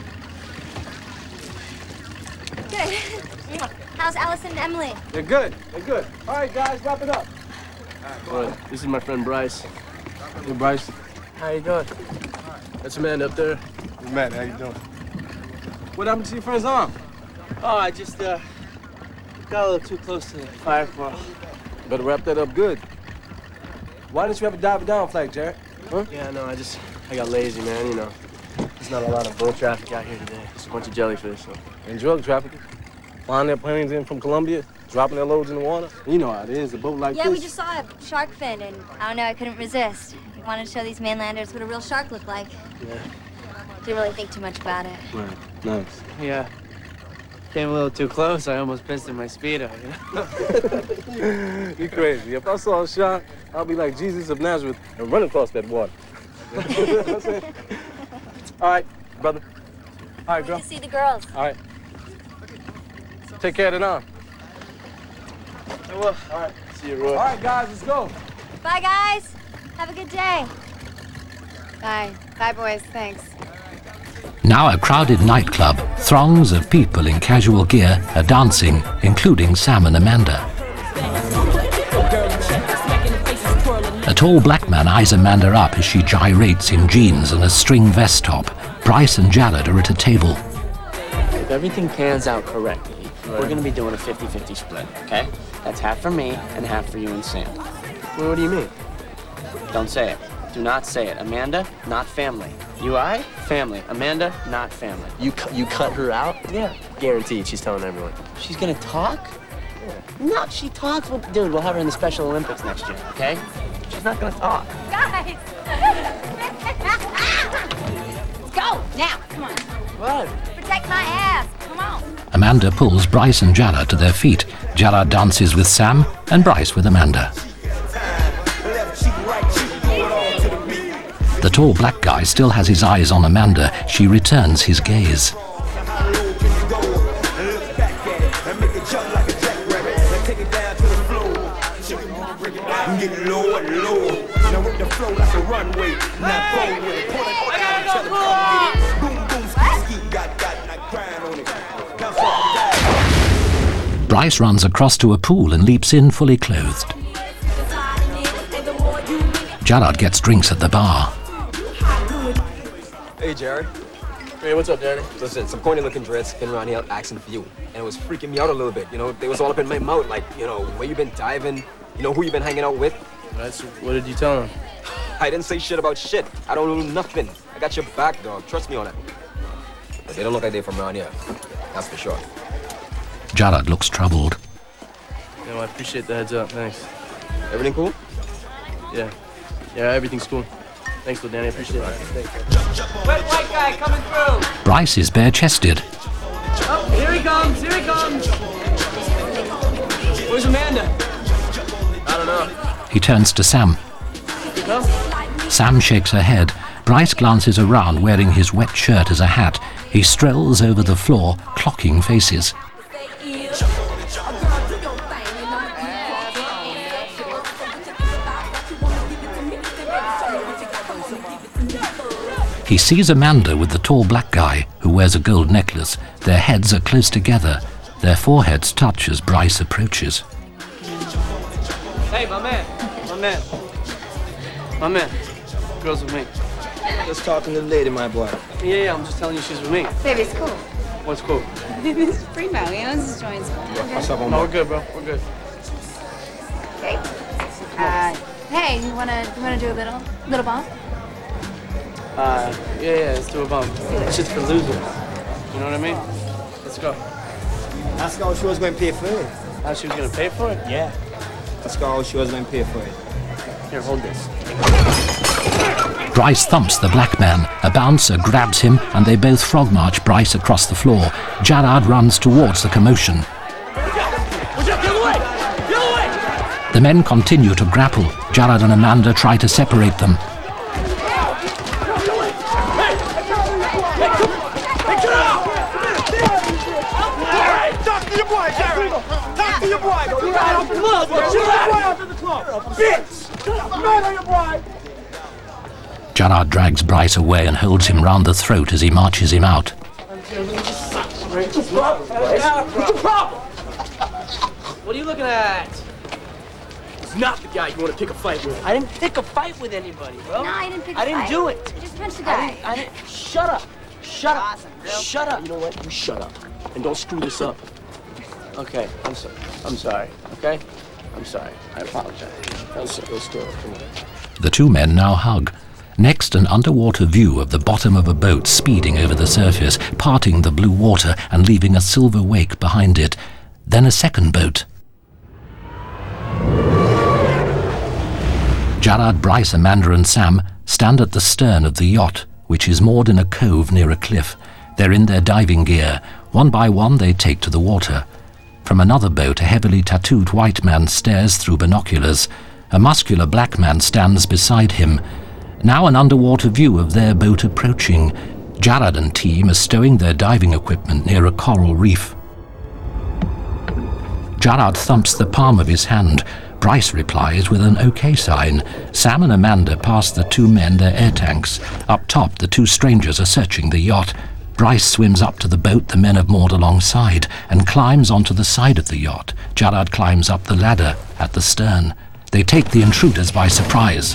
Good. How's Allison and Emily? They're good. They're good. All right, guys, wrap it up. All right, this is my friend Bryce. Hey, Bryce. How you doing? That's Amanda up there. Hey, Matt, how you doing? What happened to your friend's arm? Oh, I just got a little too close to the fire coral. Better wrap that up good. Why didn't you ever dive it down flag, Jarrard? Huh? Yeah, no, I got lazy, man, you know. There's not a lot of boat traffic out here today. Just a bunch of jellyfish, so. And drug trafficking. Flying their planes in from Colombia, dropping their loads in the water. You know how it is, a boat like this. Yeah, we just saw a shark fin, and I don't know, I couldn't resist. I wanted to show these mainlanders what a real shark looked like. Yeah. Didn't really think too much about it. Right, nice. Yeah. Came a little too close. I almost pissed in my Speedo, you know? You're crazy. If I saw a shark, I'll be like Jesus of Nazareth and run across that water. All right, brother. All right, girl. Good to see the girls. All right. Take care of the arm. I will. All right. See you, Roy. All right, guys, let's go. Bye, guys. Have a good day. Bye. Bye, boys. Thanks. Now a crowded nightclub, throngs of people in casual gear are dancing, including Sam and Amanda. A tall black man eyes Amanda up as she gyrates in jeans and a string vest top. Bryce and Jarrard are at a table. If everything pans out correctly, we're going to be doing a 50-50 split, okay? That's half for me and half for you and Sam. Well, what do you mean? Don't say it. Do not say it. Amanda, not family. You, I, family. Amanda, not family. You cut her out? Yeah. Guaranteed, she's telling everyone. She's gonna talk? Yeah. No, she talks. Well, dude, we'll have her in the Special Olympics next year, okay? She's not gonna talk. Guys! Let's go, now, come on. What? Protect my ass, come on. Amanda pulls Bryce and Jared to their feet. Jared dances with Sam and Bryce with Amanda. The tall black guy still has his eyes on Amanda. She returns his gaze. Bryce runs across to a pool and leaps in fully clothed. Jared gets drinks at the bar. Hey, Jared. Hey, what's up, Daddy? Listen, some corny-looking dreads been around here asking for you, and it was freaking me out a little bit. You know, they was all up in my mouth, like, you know, where you been diving, you know, who you been hanging out with. What did you tell them? I didn't say shit about shit. I don't know nothing. I got your back, dog. Trust me on it. But they don't look like they're from around here. That's for sure. Jared looks troubled. You know, I appreciate the heads up. Thanks. Everything cool? Yeah. Yeah, everything's cool. Thanks, Lil Danny. I appreciate it. Quick, white guy coming through. Bryce is bare-chested. Oh, here he comes. Here he comes. Where's Amanda? I don't know. He turns to Sam. No? Sam shakes her head. Bryce glances around wearing his wet shirt as a hat. He strolls over the floor, clocking faces. He sees Amanda with the tall black guy who wears a gold necklace. Their heads are close together. Their foreheads touch as Bryce approaches. Hey, my man. My man. My man. Girl's with me. Just talking to the lady, my boy. Yeah, I'm just telling you she's with me. Baby, it's cool. What's cool? This is Primo. He owns this joint. What's up, No, we're good, bro. We're good. Okay. Hey, you wanna do a little bump? Yeah, let's do a bump. It's just for losers. You know what I mean? Let's go. Ask her how she was going to pay for it. How she was gonna pay for it? Yeah. Ask her how she was going to pay for it. Here, hold this. Bryce thumps the black man. A bouncer grabs him and they both frog march Bryce across the floor. Jared runs towards the commotion. The men continue to grapple. Jared and Amanda try to separate them. Jared drags Bryce away and holds him round the throat as he marches him out. What are you looking at? It's not the guy you want to pick a fight with. I didn't pick a fight with anybody, bro. No, I didn't pick a I didn't fight. do it. I just punched the guy. I didn't. Shut up. Shut up. Awesome, real. Shut up. You know what? You shut up. And don't screw this up. Okay, I'm sorry. I'm sorry, okay? I'm sorry. I apologize. Let's go. Come on. The two men now hug. Next, an underwater view of the bottom of a boat speeding over the surface, parting the blue water and leaving a silver wake behind it. Then a second boat. Jared, Bryce, Amanda and Sam stand at the stern of the yacht, which is moored in a cove near a cliff. They're in their diving gear. One by one they take to the water. From another boat, a heavily tattooed white man stares through binoculars. A muscular black man stands beside him. Now an underwater view of their boat approaching. Jared and team are stowing their diving equipment near a coral reef. Jared thumps the palm of his hand. Bryce replies with an OK sign. Sam and Amanda pass the two men their air tanks. Up top, the two strangers are searching the yacht. Bryce swims up to the boat the men have moored alongside and climbs onto the side of the yacht. Jared climbs up the ladder at the stern. They take the intruders by surprise.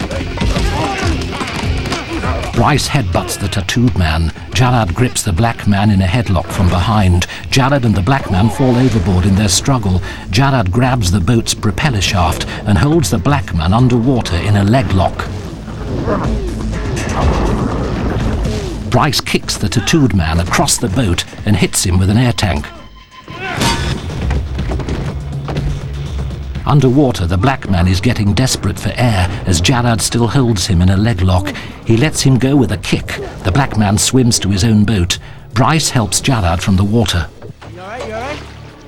Bryce headbutts the tattooed man. Jared grips the black man in a headlock from behind. Jared and the black man fall overboard in their struggle. Jared grabs the boat's propeller shaft and holds the black man underwater in a leg lock. Bryce kicks the tattooed man across the boat and hits him with an air tank. Underwater, the black man is getting desperate for air as Jarrad still holds him in a leg lock. He lets him go with a kick. The black man swims to his own boat. Bryce helps Jarrad from the water. You all right? You all right?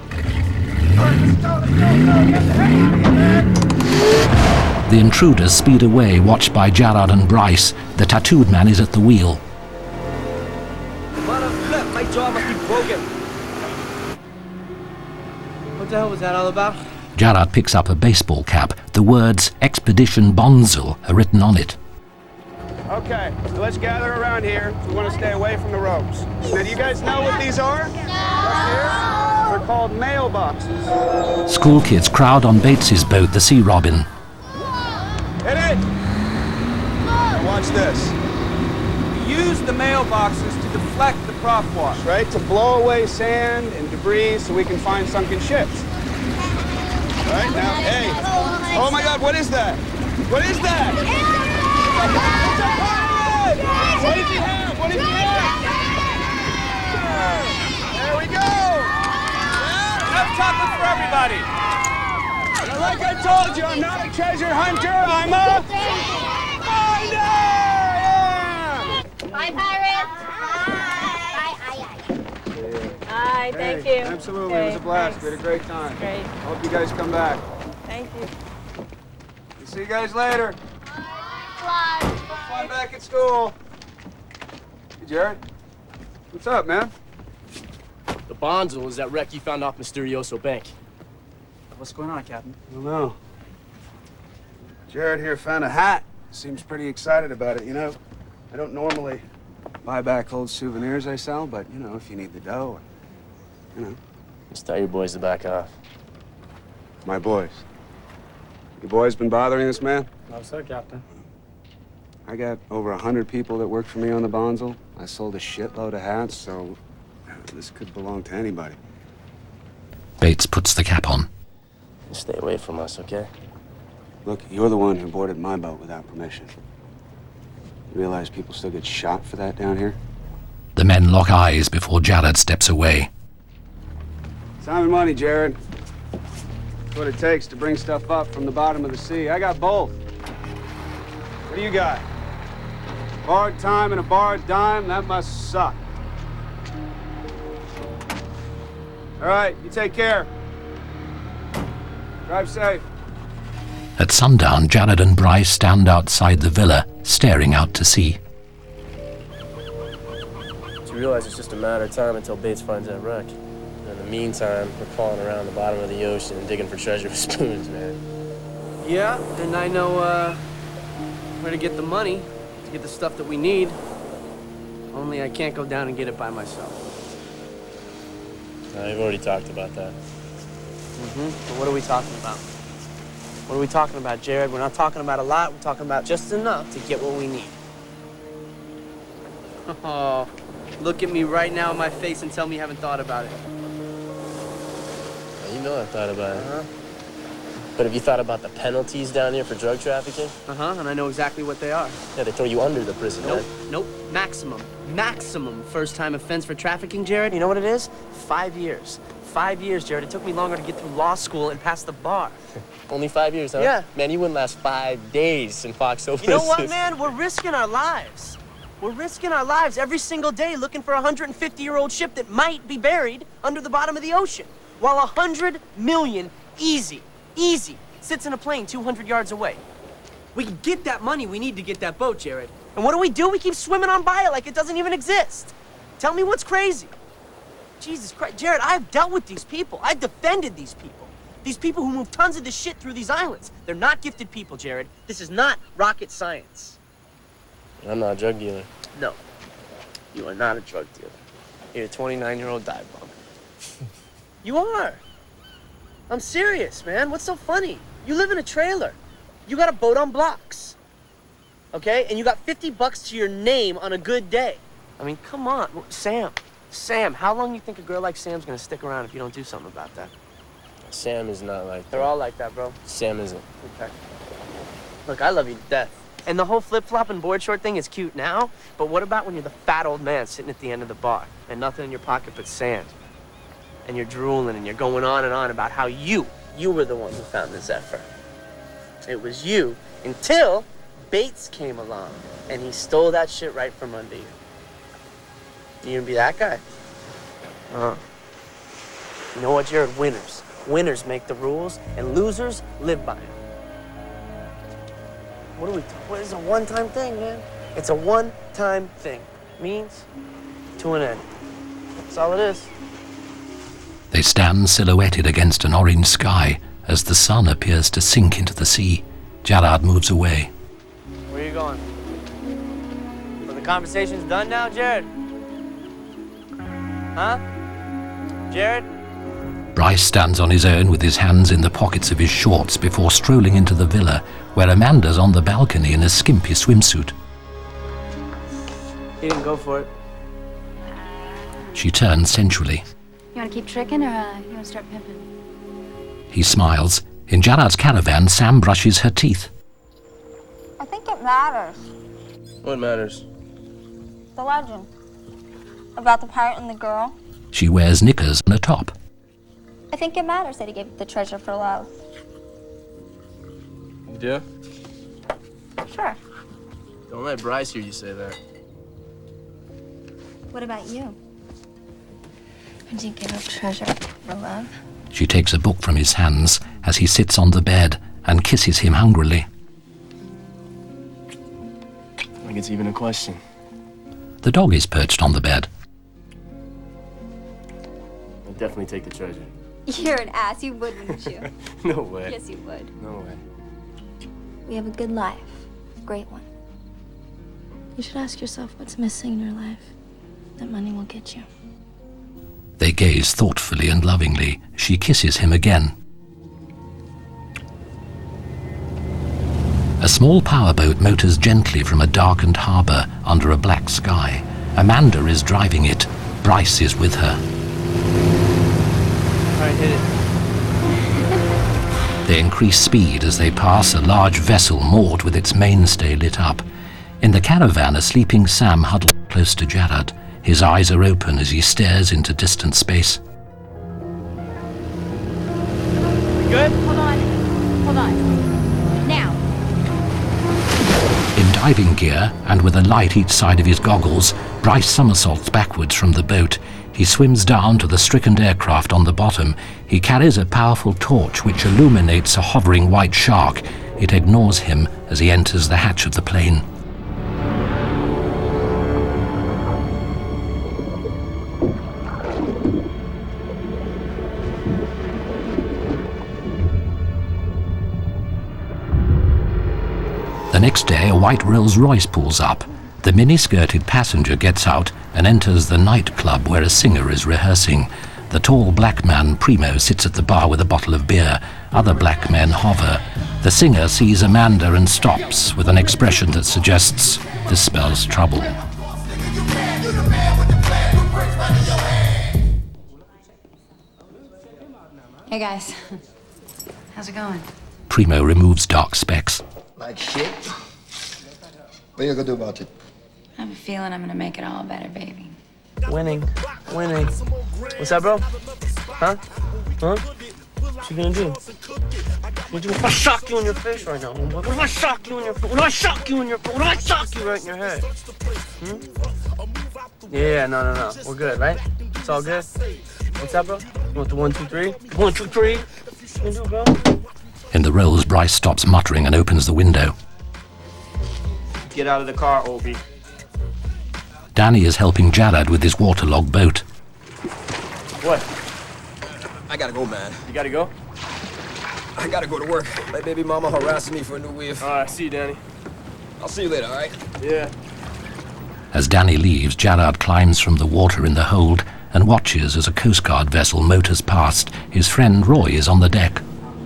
The intruders speed away, watched by Jarrad and Bryce. The tattooed man is at the wheel. My jaw must be broken. What the hell was that all about? Jarrad picks up a baseball cap. The words Expedition Bonzel are written on it. Okay, so let's gather around here. We want to stay away from the ropes. Now, do you guys know what these are? No! They're called mailboxes. School kids crowd on Bates's boat, the Sea Robin. Hit it! Now watch this. We use the mailboxes to deflect the prop wash, right? To blow away sand and debris so we can find sunken ships. Right now, hey! Oh my God, what is that? What is that? It's a pirate! What does he have? What does he have? There we go! Enough chocolate for everybody. Now, like I told you, I'm not a treasure hunter. I'm a finder! Yeah! Bye, pirates. Hi, thank Hey, you. Absolutely, it was a blast. We had a great time. Great. I hope you guys come back. Thank you. We'll see you guys later. Have fun back at school. Hey, Jared. What's up, man? The Bonzel is that wreck you found off Mysterioso Bank. What's going on, Captain? I don't know. Jared here found a hat. Seems pretty excited about it, you know. I don't normally buy back old souvenirs I sell, but, you know, if you need the dough, you know. Just tell your boys to back off. My boys. Your boys been bothering this man? No, sir, Captain. I got over 100 people that work for me on the Bonzel. I sold a shitload of hats, so this could belong to anybody. Bates puts the cap on. Just stay away from us, okay? Look, you're the one who boarded my boat without permission. You realize people still get shot for that down here? The men lock eyes before Jarrad steps away. Time and money, Jared. That's what it takes to bring stuff up from the bottom of the sea. I got both. What do you got? Borrowed time and a borrowed dime? That must suck. All right, you take care. Drive safe. At sundown, Jarrad and Bryce stand outside the villa, staring out to sea. You realize it's just a matter of time until Bates finds that wreck. In the meantime, we're crawling around the bottom of the ocean and digging for treasure with spoons, man. Yeah, and I know where to get the money, to get the stuff that we need. Only I can't go down and get it by myself. We've already talked about that. But what are we talking about? What are we talking about, Jared? We're not talking about a lot. We're talking about just enough to get what we need. Oh, look at me right now in my face and tell me you haven't thought about it. Well, you know I thought about it. But have you thought about the penalties down here for drug trafficking? And I know exactly what they are. Yeah, they throw you under the prison, Nope, man. nope. Maximum first-time offense for trafficking, Jared. You know what it is? 5 years. 5 years, Jared. It took me longer to get through law school and pass the bar. Only 5 years, huh? Yeah. Man, you wouldn't last 5 days in Fox Hills. You know what, man? We're risking our lives. We're risking our lives every single day looking for a 150-year-old ship that might be buried under the bottom of the ocean, while 100 million easy, sits in a plane 200 yards away. We can get that money we need to get that boat, Jared. And what do? We keep swimming on by it like it doesn't even exist. Tell me what's crazy. Jesus Christ, Jared, I've dealt with these people. I've defended these people. These people who move tons of this shit through these islands. They're not gifted people, Jared. This is not rocket science. I'm not a drug dealer. No, you are not a drug dealer. You're a 29-year-old dive bomber. You are. I'm serious, man. What's so funny? You live in a trailer. You got a boat on blocks. Okay? And you got $50 to your name on a good day. I mean, come on. Sam, how long do you think a girl like Sam's gonna stick around if you don't do something about that? Sam is not like that. They're all like that, bro. Sam isn't. Okay. Look, I love you to death. And the whole flip-flop and board short thing is cute now, but what about when you're the fat old man sitting at the end of the bar and nothing in your pocket but sand? And you're drooling and you're going on and on about how you you were the one who found the Zephyr. It was you until Bates came along and he stole that shit right from under you. You gonna be that guy? You know what, Jared? Winners. Winners make the rules and losers live by them. What is a one-time thing, man? It's a one-time thing. Means to an end. That's all it is. They stand silhouetted against an orange sky as the sun appears to sink into the sea. Gerard moves away. Where are you going? Well, the conversation's done now, Jared? Huh? Jared? Bryce stands on his own with his hands in the pockets of his shorts before strolling into the villa, where Amanda's on the balcony in a skimpy swimsuit. He didn't go for it. She turns sensually. You want to keep tricking or you want to start pimping? He smiles. In Gerard's caravan, Sam brushes her teeth. I think it matters. What matters? The legend. About the pirate and the girl. She wears knickers and a top. I think it matters that he gave the treasure for love. You do? Sure. Don't let Bryce hear you say that. What about you? Would you give up treasure for love? She takes a book from his hands as he sits on the bed and kisses him hungrily. Like it's even a question. The dog is perched on the bed. I'll definitely take the treasure. You're an ass. You would, wouldn't you? No way. Yes, you would. No way. We have a good life. A great one. You should ask yourself what's missing in your life that money will get you. They gaze thoughtfully and lovingly. She kisses him again. A small powerboat motors gently from a darkened harbor under a black sky. Amanda is driving it. Bryce is with her. All right, hit it. They increase speed as they pass a large vessel moored with its mainstay lit up. In the caravan, a sleeping Sam huddles close to Gerard. His eyes are open as he stares into distant space. Good? Hold on. Hold on. Now. In diving gear, and with a light each side of his goggles, Bryce somersaults backwards from the boat. He swims down to the stricken aircraft on the bottom. He carries a powerful torch which illuminates a hovering white shark. It ignores him as he enters the hatch of the plane. The next day, a white Rolls-Royce pulls up. The mini-skirted passenger gets out and enters the nightclub where a singer is rehearsing. The tall black man, Primo, sits at the bar with a bottle of beer. Other black men hover. The singer sees Amanda and stops with an expression that suggests this spells trouble. Hey guys. How's it going? Primo removes dark specs. Like shit. What are you gonna do about it? I have a feeling I'm gonna make it all better, baby. Winning. Winning. What's that, bro? Huh? Huh? What you gonna do? What if I shock you in your face right now? What if I shock you in your face? What if I shock you in your face? What if I shock you right in your head? Yeah, no. We're good, right? It's all good? What's that, bro? You want the 1, 2, 3? 1, 2, 3? What you gonna do, bro? In the Rolls, Bryce stops muttering and opens the window. Get out of the car, Opie. Danny is helping Gerard with his waterlogged boat. What? I gotta go, man. You gotta go? I gotta go to work. My baby mama harassing me for a new weave. All right, see you, Danny. I'll see you later, all right? Yeah. As Danny leaves, Gerard climbs from the water in the hold and watches as a Coast Guard vessel motors past. His friend Roy is on the deck.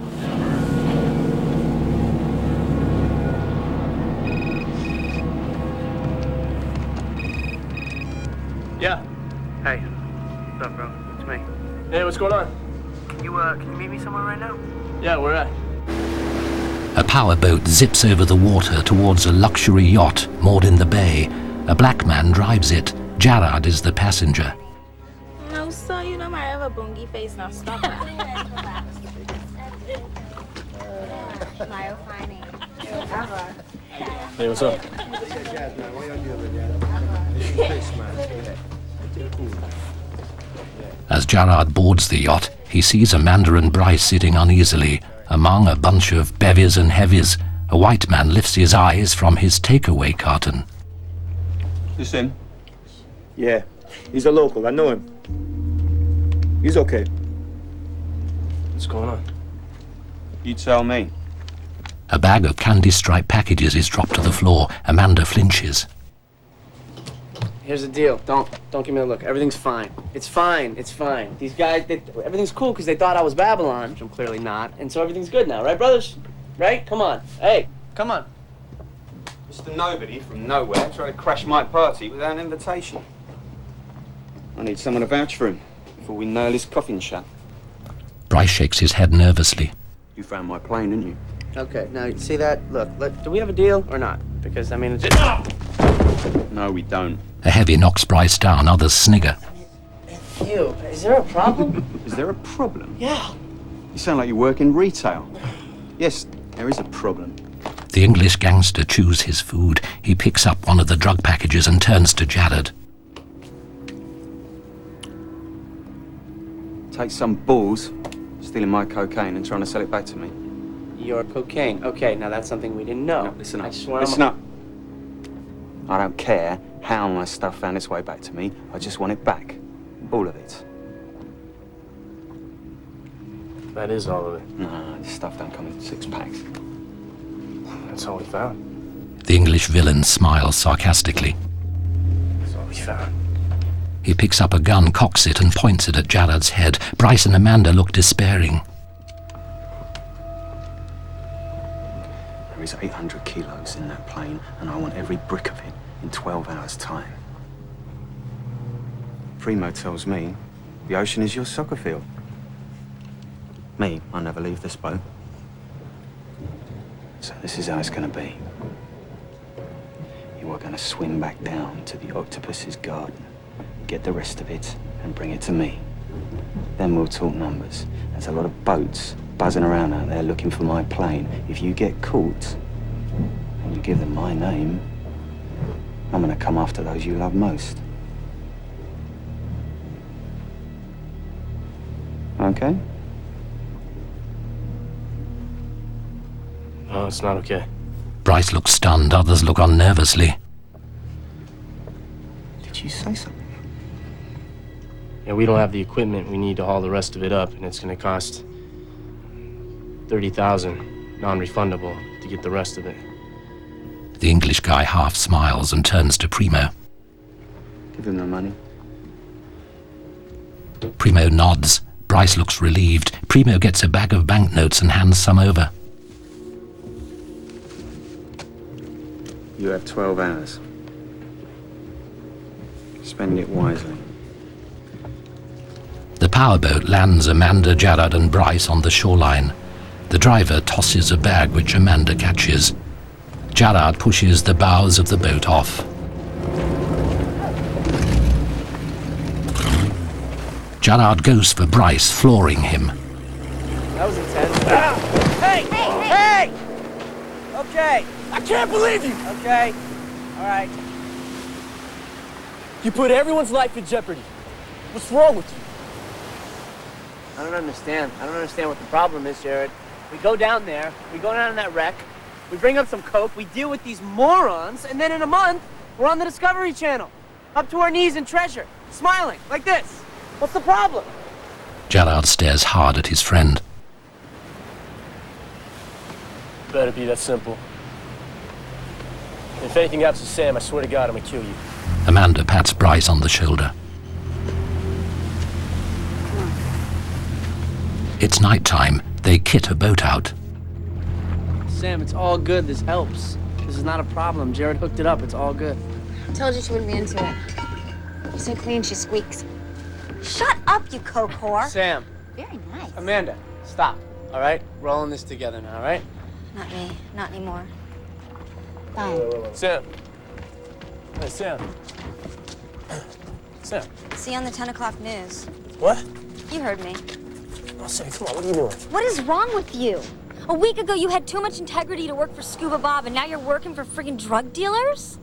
Yeah. Hey. What's up, bro? It's me. Hey, what's going on? Can you meet me somewhere right now? Yeah, where at? A powerboat zips over the water towards a luxury yacht moored in the bay. A black man drives it. Gerard is the passenger. No, son, you know I have a bungy face. Now stop that. Mario Finding. Hey, what's up? As Gerard boards the yacht, he sees Amanda and Bryce sitting uneasily among a bunch of bevies and heavies. A white man lifts his eyes from his takeaway carton. This him? Yeah, he's a local. I know him. He's okay. What's going on? You tell me. A bag of candy-striped packages is dropped to the floor. Amanda flinches. Here's the deal. Don't give me a look. Everything's fine. It's fine. It's fine. These guys, everything's cool because they thought I was Babylon, which I'm clearly not, and so everything's good now, right, brothers? Right? Come on. Hey, come on. Mr. Nobody from nowhere tried to crash my party without an invitation. I need someone to vouch for him before we nail his coffin shut. Bryce shakes his head nervously. You found my plane, didn't you? Okay, now, you see that? Look, do we have a deal or not? Because, I mean, it's No, we don't. A heavy knocks Bryce down. Others snigger. You, is there a problem? Is there a problem? Yeah. You sound like you work in retail. Yes, there is a problem. The English gangster chews his food. He picks up one of the drug packages and turns to Jared. Take some balls stealing my cocaine and trying to sell it back to me. Your cocaine. Okay, now that's something we didn't know. No, listen up. I swear Listen up. I don't care how my stuff found its way back to me. I just want it back. All of it. That is all of it. No, this stuff don't come in 6 packs. That's all we found. The English villain smiles sarcastically. That's all we found. He picks up a gun, cocks it, and points it at Jared's head. Bryce and Amanda look despairing. There is 800 kilos in that plane, and I want every brick of it in 12 hours' time. Primo tells me the ocean is your soccer field. Me, I never leave this boat. So this is how it's going to be. You are going to swim back down to the octopus's garden, get the rest of it, and bring it to me. Then we'll talk numbers. There's a lot of boats buzzing around out there looking for my plane. If you get caught and you give them my name, I'm going to come after those you love most. Okay? No, it's not okay. Bryce looks stunned. Others look on nervously. Did you say something? Yeah, we don't have the equipment. We need to haul the rest of it up, and it's going to cost $30,000, non-refundable, to get the rest of it. The English guy half smiles and turns to Primo. Give him the money. Primo nods. Bryce looks relieved. Primo gets a bag of banknotes and hands some over. You have 12 hours. Spend it wisely. The powerboat lands Amanda, Jared, and Bryce on the shoreline. The driver tosses a bag which Amanda catches. Jared pushes the bows of the boat off. Jared goes for Bryce, flooring him. That was intense. Hey! Hey! Hey! Okay. I can't believe you! Okay. All right. You put everyone's life in jeopardy. What's wrong with you? I don't understand. I don't understand what the problem is, Jared. We go down there, we go down in that wreck, we bring up some coke, we deal with these morons, and then in a month, we're on the Discovery Channel, up to our knees in treasure, smiling, like this. What's the problem? Jared stares hard at his friend. Better be that simple. If anything happens to Sam, I swear to God, I'm gonna kill you. Amanda pats Bryce on the shoulder. It's nighttime. They kit a boat out. Sam, it's all good. This helps. This is not a problem. Jared hooked it up. It's all good. I told you she wouldn't be into it. She's so clean, she squeaks. Shut up, you coke whore. Sam. Very nice. Amanda, stop. All right? We're all in this together now, all right? Not me. Not anymore. Fine. Sam. Hey, Sam. Sam. See you on the 10 o'clock news. What? You heard me. Oh, Sammy, come on, what are you doing? What is wrong with you? A week ago, you had too much integrity to work for Scuba Bob, and now you're working for friggin' drug dealers?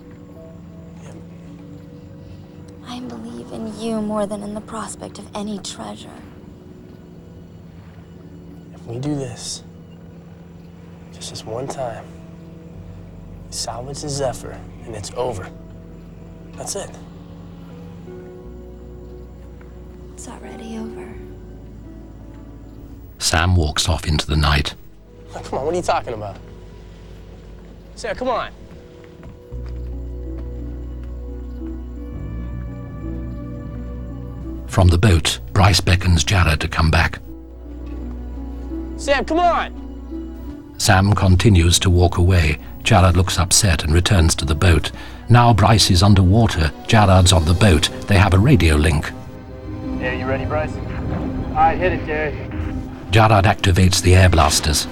I believe in you more than in the prospect of any treasure. If we do this, just this one time, we salvage the Zephyr, and it's over. That's it. It's already over. Sam walks off into the night. Oh, come on, what are you talking about? Sarah, come on. From the boat, Bryce beckons Jared to come back. Sam, come on! Sam continues to walk away. Jared looks upset and returns to the boat. Now Bryce is underwater. Jared's on the boat. They have a radio link. Yeah, you ready, Bryce? All right, hit it, Jared. Jared activates the air blasters.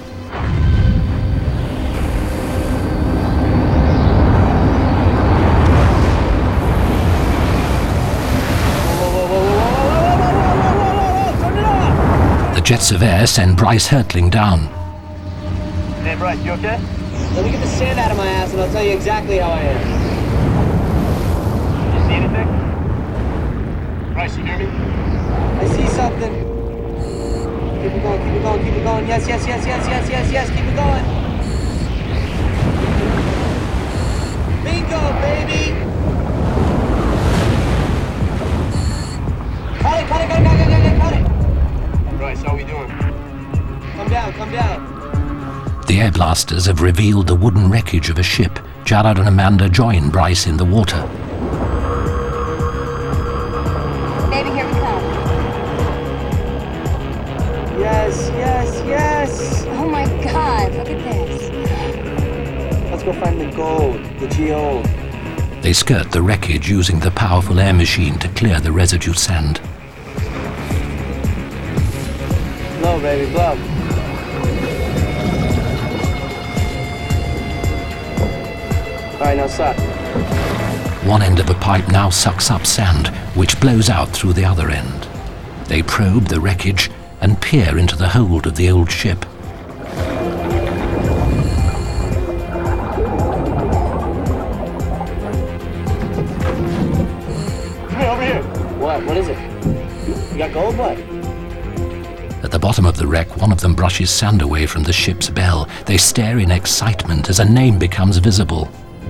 The jets of air send Bryce hurtling down. Hey, Bryce, you okay? Let me get the sand out of my ass and I'll tell you exactly how I am. You see anything? Bryce, you hear me? I see something. Keep it going, keep it going, keep it going. Yes, yes, yes, yes, yes, yes, yes, keep it going. Bingo, baby! Cut it, cut it, cut it, cut it, cut it, cut it! Bryce, how are we doing? Come down, come down. The air blasters have revealed the wooden wreckage of a ship. Jared and Amanda join Bryce in the water. Baby, here we come. Yes, yes, yes! Oh my God, look at this. Let's go find the gold, the geode. They skirt the wreckage using the powerful air machine to clear the residue sand. Blow, baby, blow. All right, now suck. One end of a pipe now sucks up sand, which blows out through the other end. They probe the wreckage and peer into the hold of the old ship. Come here, over here. What? What is it? You got gold, what? At the bottom of the wreck, one of them brushes sand away from the ship's bell. They stare in excitement as a name becomes visible.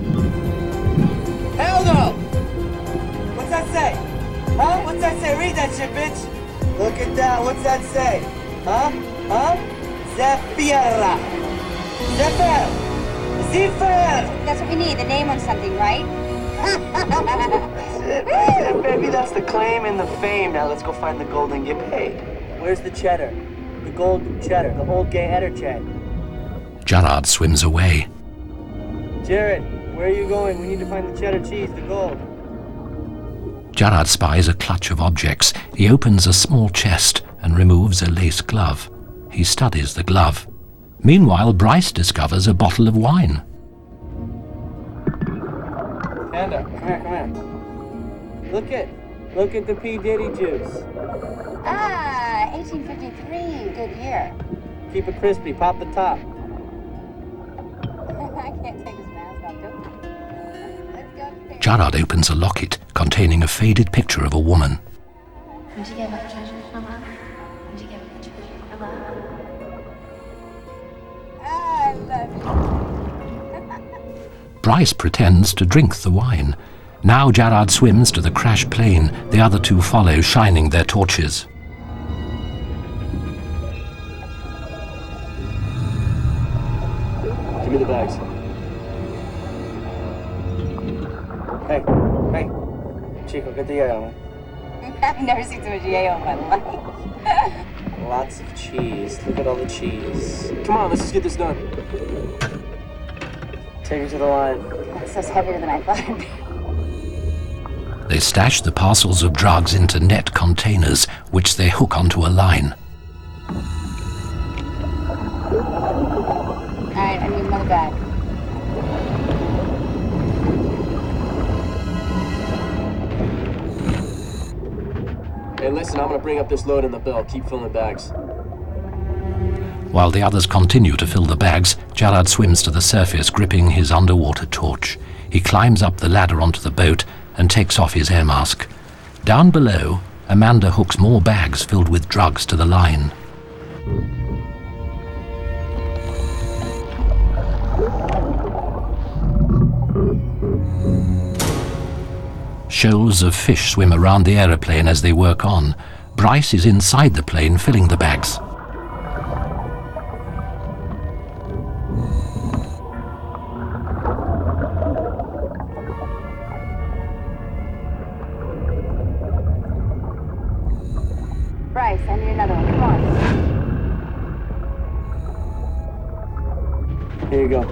Hell no! What's that say? Huh? What's that say? Read that shit, bitch. Look at that. What's that say? Huh? Huh? Zephyr. Zephyr. Zephyr. That's what we need, the name on something, right? Yeah, baby, that's the claim and the fame. Now let's go find the gold and get paid. Where's the cheddar? The gold cheddar, the old gay header check. Jared swims away. Jared, where are you going? We need to find the cheddar cheese, the gold. Jared spies a clutch of objects. He opens a small chest and removes a lace glove. He studies the glove. Meanwhile, Bryce discovers a bottle of wine. Panda, come here, come here. Look at the P. Diddy juice. Ah, 1853, good year. Keep it crispy, pop the top. I can't take this mask off, do I? Let's go. Jared opens a locket containing a faded picture of a woman. Would you give up treasure for love? Would you give up treasure for love? Ah, I love you. Bryce pretends to drink the wine. Now Jared swims to the crashed plane. The other two follow, shining their torches. Give me the bags. Hey, Chico, get the yayo. I've never seen so much yayo in my life. Lots of cheese. Look at all the cheese. Come on, let's just get this done. Take it to the line. This is heavier than I thought it'd be. They stash the parcels of drugs into net containers, which they hook onto a line. All right, I need another bag. Hey, listen, I'm gonna bring up this load in the bill. Keep filling bags. While the others continue to fill the bags, Gerard swims to the surface, gripping his underwater torch. He climbs up the ladder onto the boat and takes off his air mask. Down below, Amanda hooks more bags filled with drugs to the line. Shoals of fish swim around the aeroplane as they work on. Bryce is inside the plane filling the bags. Bryce, I need another one. Come on. Here you go.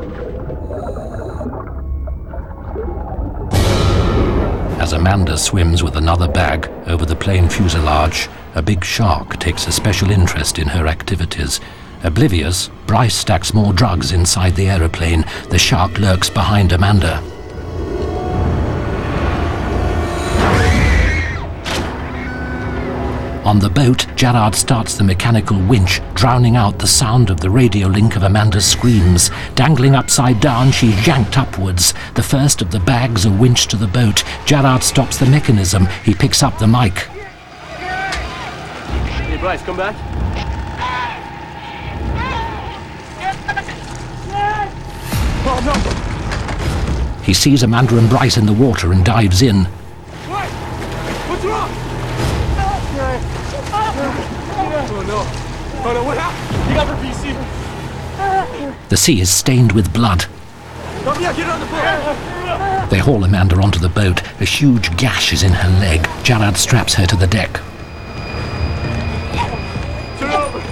As Amanda swims with another bag over the plane fuselage, a big shark takes a special interest in her activities. Oblivious, Bryce stacks more drugs inside the aeroplane. The shark lurks behind Amanda. On the boat, Gerard starts the mechanical winch, drowning out the sound of the radio link of Amanda's screams. Dangling upside down, she's yanked upwards. The first of the bags are winched to the boat. Gerard stops the mechanism. He picks up the mic. Hey, Bryce, come back. Oh, no. He sees Amanda and Bryce in the water and dives in. What's wrong? Oh no. Oh no, what happened? You got repeat fever. The sea is stained with blood. Help me out, get on the boat. They haul Amanda onto the boat. A huge gash is in her leg. Gerard straps her to the deck. Turn over.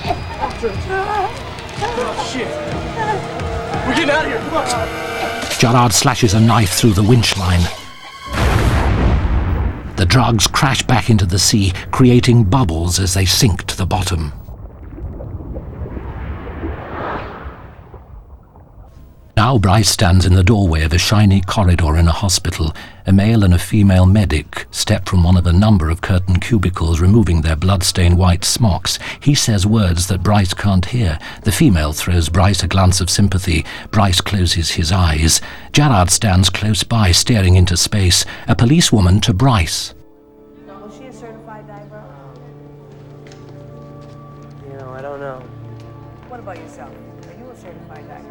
Oh shit. We're getting out of here, come on. Gerard slashes a knife through the winch line. The drugs crash back into the sea, creating bubbles as they sink to the bottom. Now Bryce stands in the doorway of a shiny corridor in a hospital. A male and a female medic step from one of a number of curtained cubicles, removing their blood-stained white smocks. He says words that Bryce can't hear. The female throws Bryce a glance of sympathy. Bryce closes his eyes. Gerard stands close by, staring into space. A policewoman to Bryce. Was she a certified diver? You know, I don't know. What about yourself? Are you a certified diver?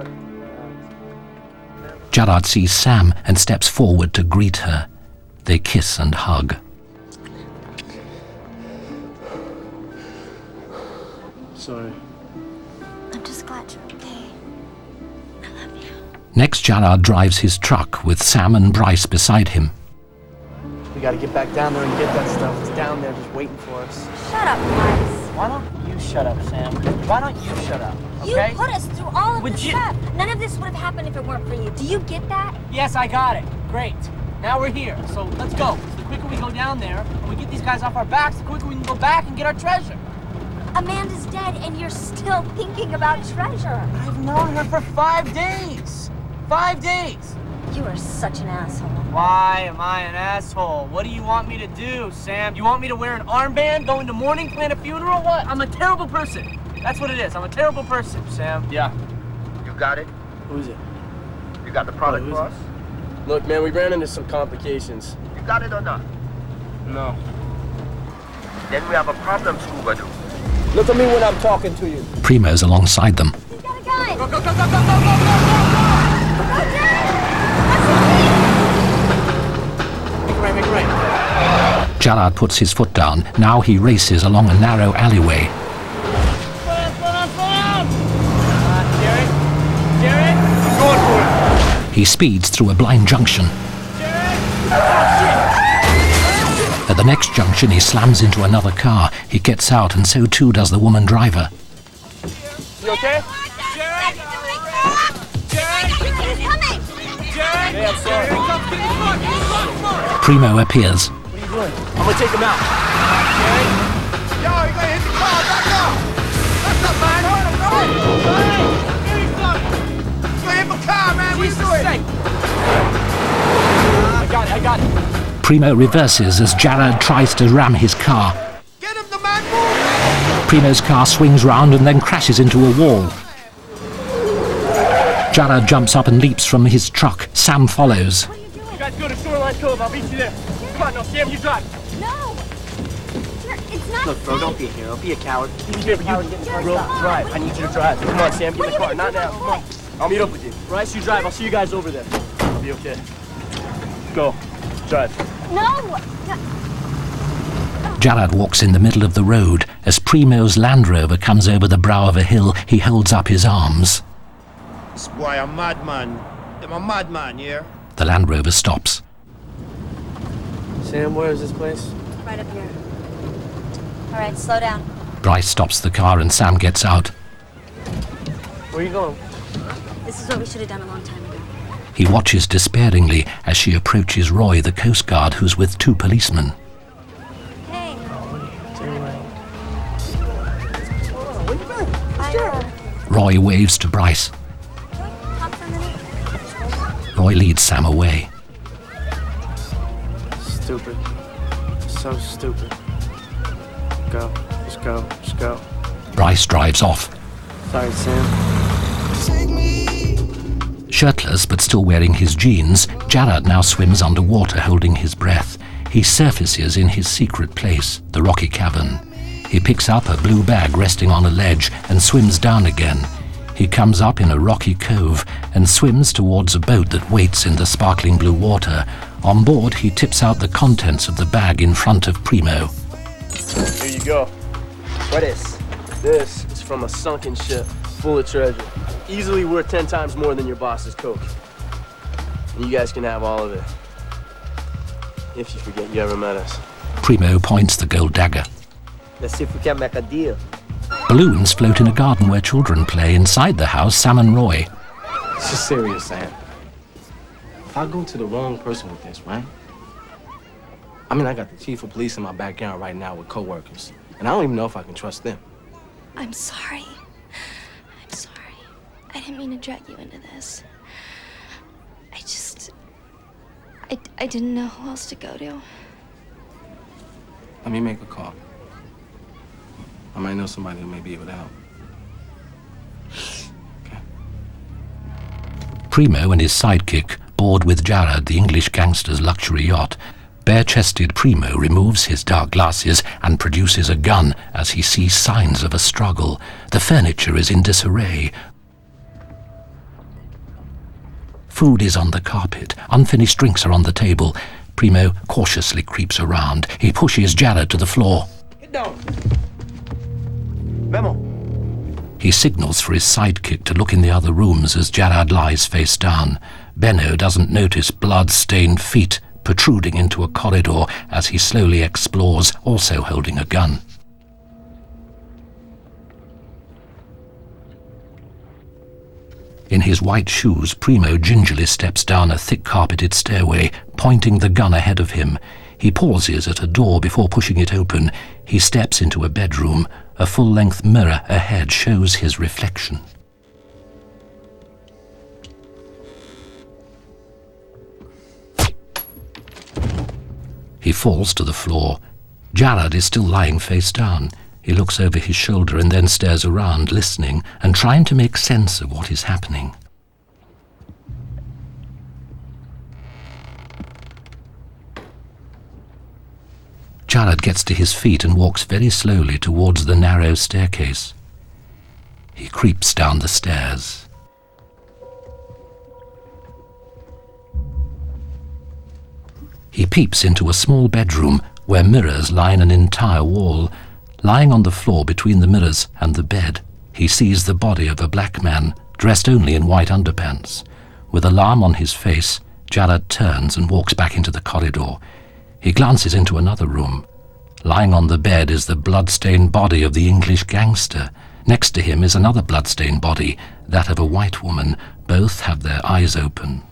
Gerard sees Sam and steps forward to greet her. They kiss and hug. Sorry. I'm just glad you're okay. I love you. Next, Gerard drives his truck with Sam and Bryce beside him. We gotta get back down there and get that stuff. It's down there just waiting for us. Shut up, Bryce. Why don't you shut up, Sam? Why don't you shut up, okay? You put us through all of Would this you- stuff. None of this would have happened if it weren't for you. Do you get that? Yes, I got it. Great. Now we're here, so let's go. The quicker we go down there and we get these guys off our backs, the quicker we can go back and get our treasure. Amanda's dead, and you're still thinking about treasure. I've known her for 5 days. 5 days. You are such an asshole. Why am I an asshole? What do you want me to do, Sam? You want me to wear an armband, go into mourning, plan a funeral? What? I'm a terrible person. That's what it is. I'm a terrible person, Sam. Yeah. You got it? Who's it? You got the product for us? Look, man, we ran into some complications. You got it or not? No. Then we have a problem, Scuba Doo. Look at me when I'm talking to you. Primo's alongside them. He's got a gun. Go, go, go, go, go, go, go, go, Go, Jared! Make it right, make it right. Gerard puts his foot down. Now he races along a narrow alleyway. Jared, I'm going for it. He speeds through a blind junction. At the next junction, he slams into another car. He gets out, and so too does the woman driver. You okay? Jared! Jared! He's coming! Jared! Hey, I'm sorry. Primo appears. What are you doing? I'm gonna take him out. Jared? Yo, you gonna hit the car, back up! Back up, man! You're gonna hit the car, man! What are you doing? I got it. Primo reverses as Jared tries to ram his car. Primo's car swings round and then crashes into a wall. Jared jumps up and leaps from his truck. Sam follows. You guys go to Shoreline Cove. I'll meet you there. Come on, no, Sam, you drive. No! It's not Look, bro, don't be a hero. Be a coward. Bro, drive. I need you to drive. Come on, Sam, get in the car. Not now. Come on. I'll meet up with you. Bryce, you drive. I'll see you guys over there. I'll be okay. Go. Drive. No! Jared walks in the middle of the road. As Primo's Land Rover comes over the brow of a hill, he holds up his arms. This boy a madman. I'm a madman, yeah? The Land Rover stops. Sam, where is this place? Right up here. All right, slow down. Bryce stops the car and Sam gets out. Where are you going? This is what we should have done a long time ago. He watches despairingly as she approaches Roy, the Coast Guard, who's with 2 policemen. Hey. Roy waves to Bryce. Roy leads Sam away. Stupid. So stupid. Go. Just go. Just go. Bryce drives off. Sorry, Sam. Shirtless but still wearing his jeans, Jared now swims underwater holding his breath. He surfaces in his secret place, the rocky cavern. He picks up a blue bag resting on a ledge and swims down again. He comes up in a rocky cove and swims towards a boat that waits in the sparkling blue water. On board, he tips out the contents of the bag in front of Primo. Here you go. What is? This is from a sunken ship full of treasure. Easily worth 10 times more than your boss's coke. And you guys can have all of it. If you forget you ever met us. Primo points the gold dagger. Let's see if we can make a deal. Balloons float in a garden where children play. Inside the house, Sam and Roy. This is serious, Sam. If I go to the wrong person with this, right? I mean, I got the chief of police in my backyard right now with co-workers. And I don't even know if I can trust them. I'm sorry. I'm sorry. I didn't mean to drag you into this. I didn't know who else to go to. Let me make a call. I might know somebody who may be able to help. Primo and his sidekick board with Jared, the English gangster's luxury yacht. Bare-chested Primo removes his dark glasses and produces a gun as he sees signs of a struggle. The furniture is in disarray. Food is on the carpet. Unfinished drinks are on the table. Primo cautiously creeps around. He pushes Jared to the floor. Get down. Memo. He signals for his sidekick to look in the other rooms as Jared lies face down. Benno doesn't notice blood-stained feet protruding into a corridor as he slowly explores, also holding a gun. In his white shoes, Primo gingerly steps down a thick-carpeted stairway, pointing the gun ahead of him. He pauses at a door before pushing it open. He steps into a bedroom. A full-length mirror ahead shows his reflection. He falls to the floor. Jared is still lying face down. He looks over his shoulder and then stares around, listening and trying to make sense of what is happening. Jared gets to his feet and walks very slowly towards the narrow staircase. He creeps down the stairs. He peeps into a small bedroom where mirrors line an entire wall. Lying on the floor between the mirrors and the bed, he sees the body of a black man, dressed only in white underpants. With alarm on his face, Jared turns and walks back into the corridor. He glances into another room. Lying on the bed is the blood-stained body of the English gangster. Next to him is another blood-stained body, that of a white woman. Both have their eyes open.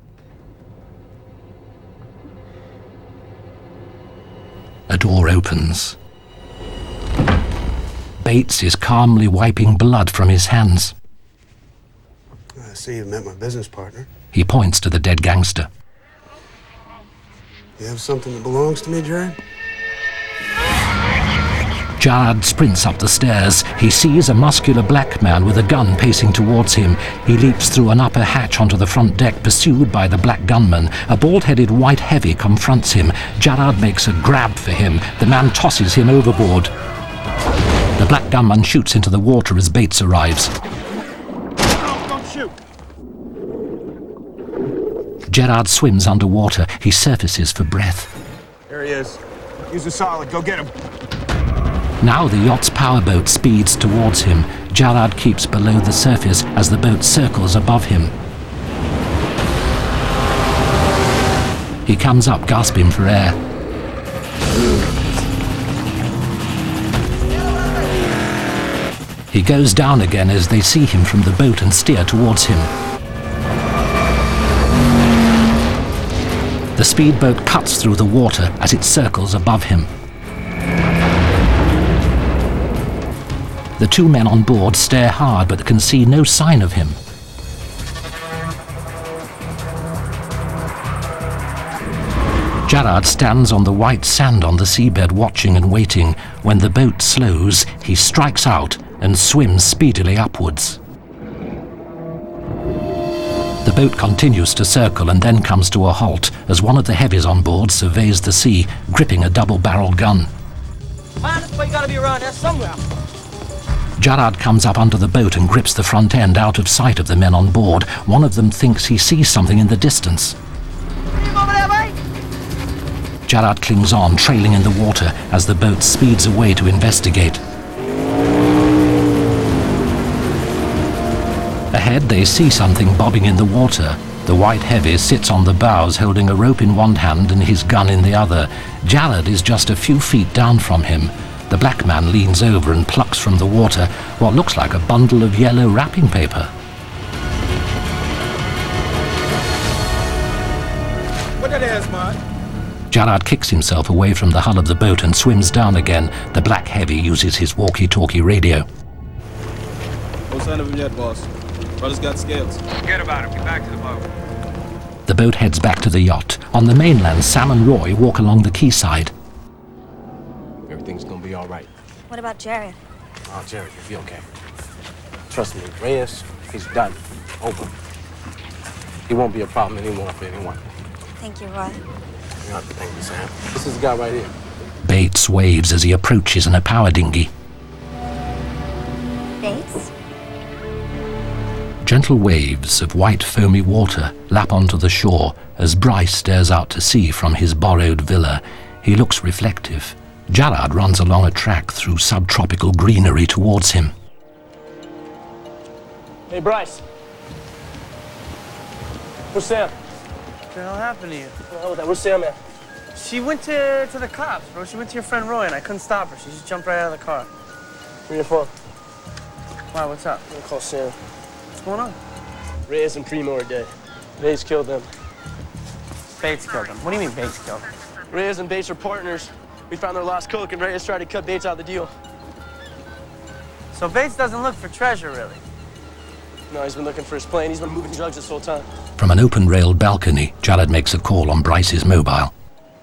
A door opens. Bates is calmly wiping blood from his hands. I see you've met my business partner. He points to the dead gangster. You have something that belongs to me, Jared? Jared sprints up the stairs. He sees a muscular black man with a gun pacing towards him. He leaps through an upper hatch onto the front deck, pursued by the black gunman. A bald-headed white heavy confronts him. Jared makes a grab for him. The man tosses him overboard. The black gunman shoots into the water as Bates arrives. Don't shoot! Gerard swims underwater. He surfaces for breath. There he is. Use a solid. Go get him. Now the yacht's powerboat speeds towards him. Gerard keeps below the surface as the boat circles above him. He comes up, gasping for air. He goes down again as they see him from the boat and steer towards him. The speedboat cuts through the water as it circles above him. The two men on board stare hard but can see no sign of him. Gerard stands on the white sand on the seabed watching and waiting. When the boat slows, he strikes out and swims speedily upwards. The boat continues to circle and then comes to a halt as one of the heavies on board surveys the sea, gripping a double-barreled gun. Man, this way gotta be around there somewhere. Gerard comes up under the boat and grips the front end out of sight of the men on board. One of them thinks he sees something in the distance. Over there, mate? Gerard clings on, trailing in the water as the boat speeds away to investigate. Ahead, they see something bobbing in the water. The white heavy sits on the bows, holding a rope in one hand and his gun in the other. Gerard is just a few feet down from him. The black man leans over and plucks from the water what looks like a bundle of yellow wrapping paper. What that is, man? Gerard kicks himself away from the hull of the boat and swims down again. The black heavy uses his walkie-talkie radio. No sign of him yet, boss. Brother's got scales. Forget about him. Get back to the boat. The boat heads back to the yacht. On the mainland, Sam and Roy walk along the quayside. Everything's gonna be all right. What about Jared? Oh, Jared, you'll be okay. Trust me, Reyes, he's done. Over. He won't be a problem anymore for anyone. Thank you, Roy. You don't have to thank me, Sam. This is the guy right here. Bates waves as he approaches in a power dinghy. Bates? Gentle waves of white foamy water lap onto the shore as Bryce stares out to sea from his borrowed villa. He looks reflective. Gerard runs along a track through subtropical greenery towards him. Hey, Bryce. Where's Sam? What the hell happened to you? What the hell was that? Where's Sam at? She went to the cops, bro. She went to your friend Roy, and I couldn't stop her. She just jumped right out of the car. Bring your phone. Why, what's up? I'm gonna call Sam. What's going on? Reyes and Primo are dead. Bates killed them. Bates killed them. What do you mean Bates killed them? Reyes and Bates are partners. We found their lost coke, and Reyes tried to cut Bates out of the deal. So Bates doesn't look for treasure, really? No, he's been looking for his plane. He's been moving drugs this whole time. From an open-railed balcony, Jared makes a call on Bryce's mobile.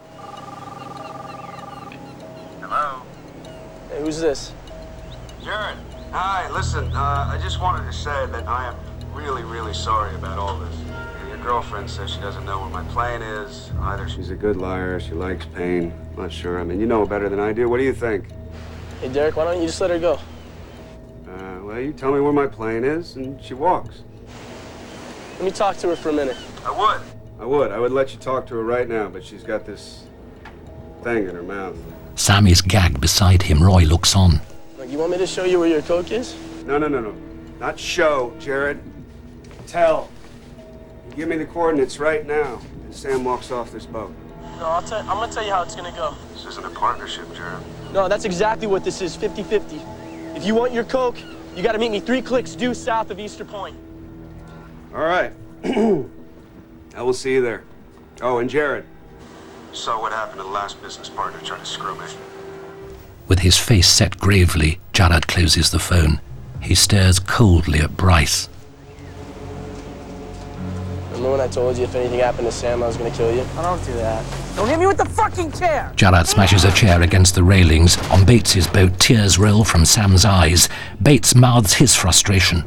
Hello? Hey, who's this? Jared. Hi, listen, I just wanted to say that I am really, really sorry about all this. Your girlfriend says she doesn't know where my plane is. Either she's a good liar, she likes pain. I'm not sure. I mean, you know better than I do. What do you think? Hey, Derek, why don't you just let her go? Well, you tell me where my plane is, and she walks. Let me talk to her for a minute. I would. I would let you talk to her right now, but she's got this thing in her mouth. Sam is gagged beside him. Roy looks on. Look, you want me to show you where your coke is? No. Not show, Jared. Tell. You give me the coordinates right now, and Sam walks off this boat. No, I'm gonna tell you how it's gonna go. This isn't a partnership, Jared. No, that's exactly what this is, 50-50. If you want your coke, you gotta meet me 3 clicks due south of Easter Point. All right. I will see you there. Oh, and Jared. Saw what happened to the last business partner trying to screw me. With his face set gravely, Jared closes the phone. He stares coldly at Bryce. Remember when I I told you if anything happened to Sam, I was gonna kill you? Oh, don't do that. Don't hit me with the fucking chair! Jarrad smashes a chair against the railings. On Bates's boat, tears roll from Sam's eyes. Bates mouths his frustration.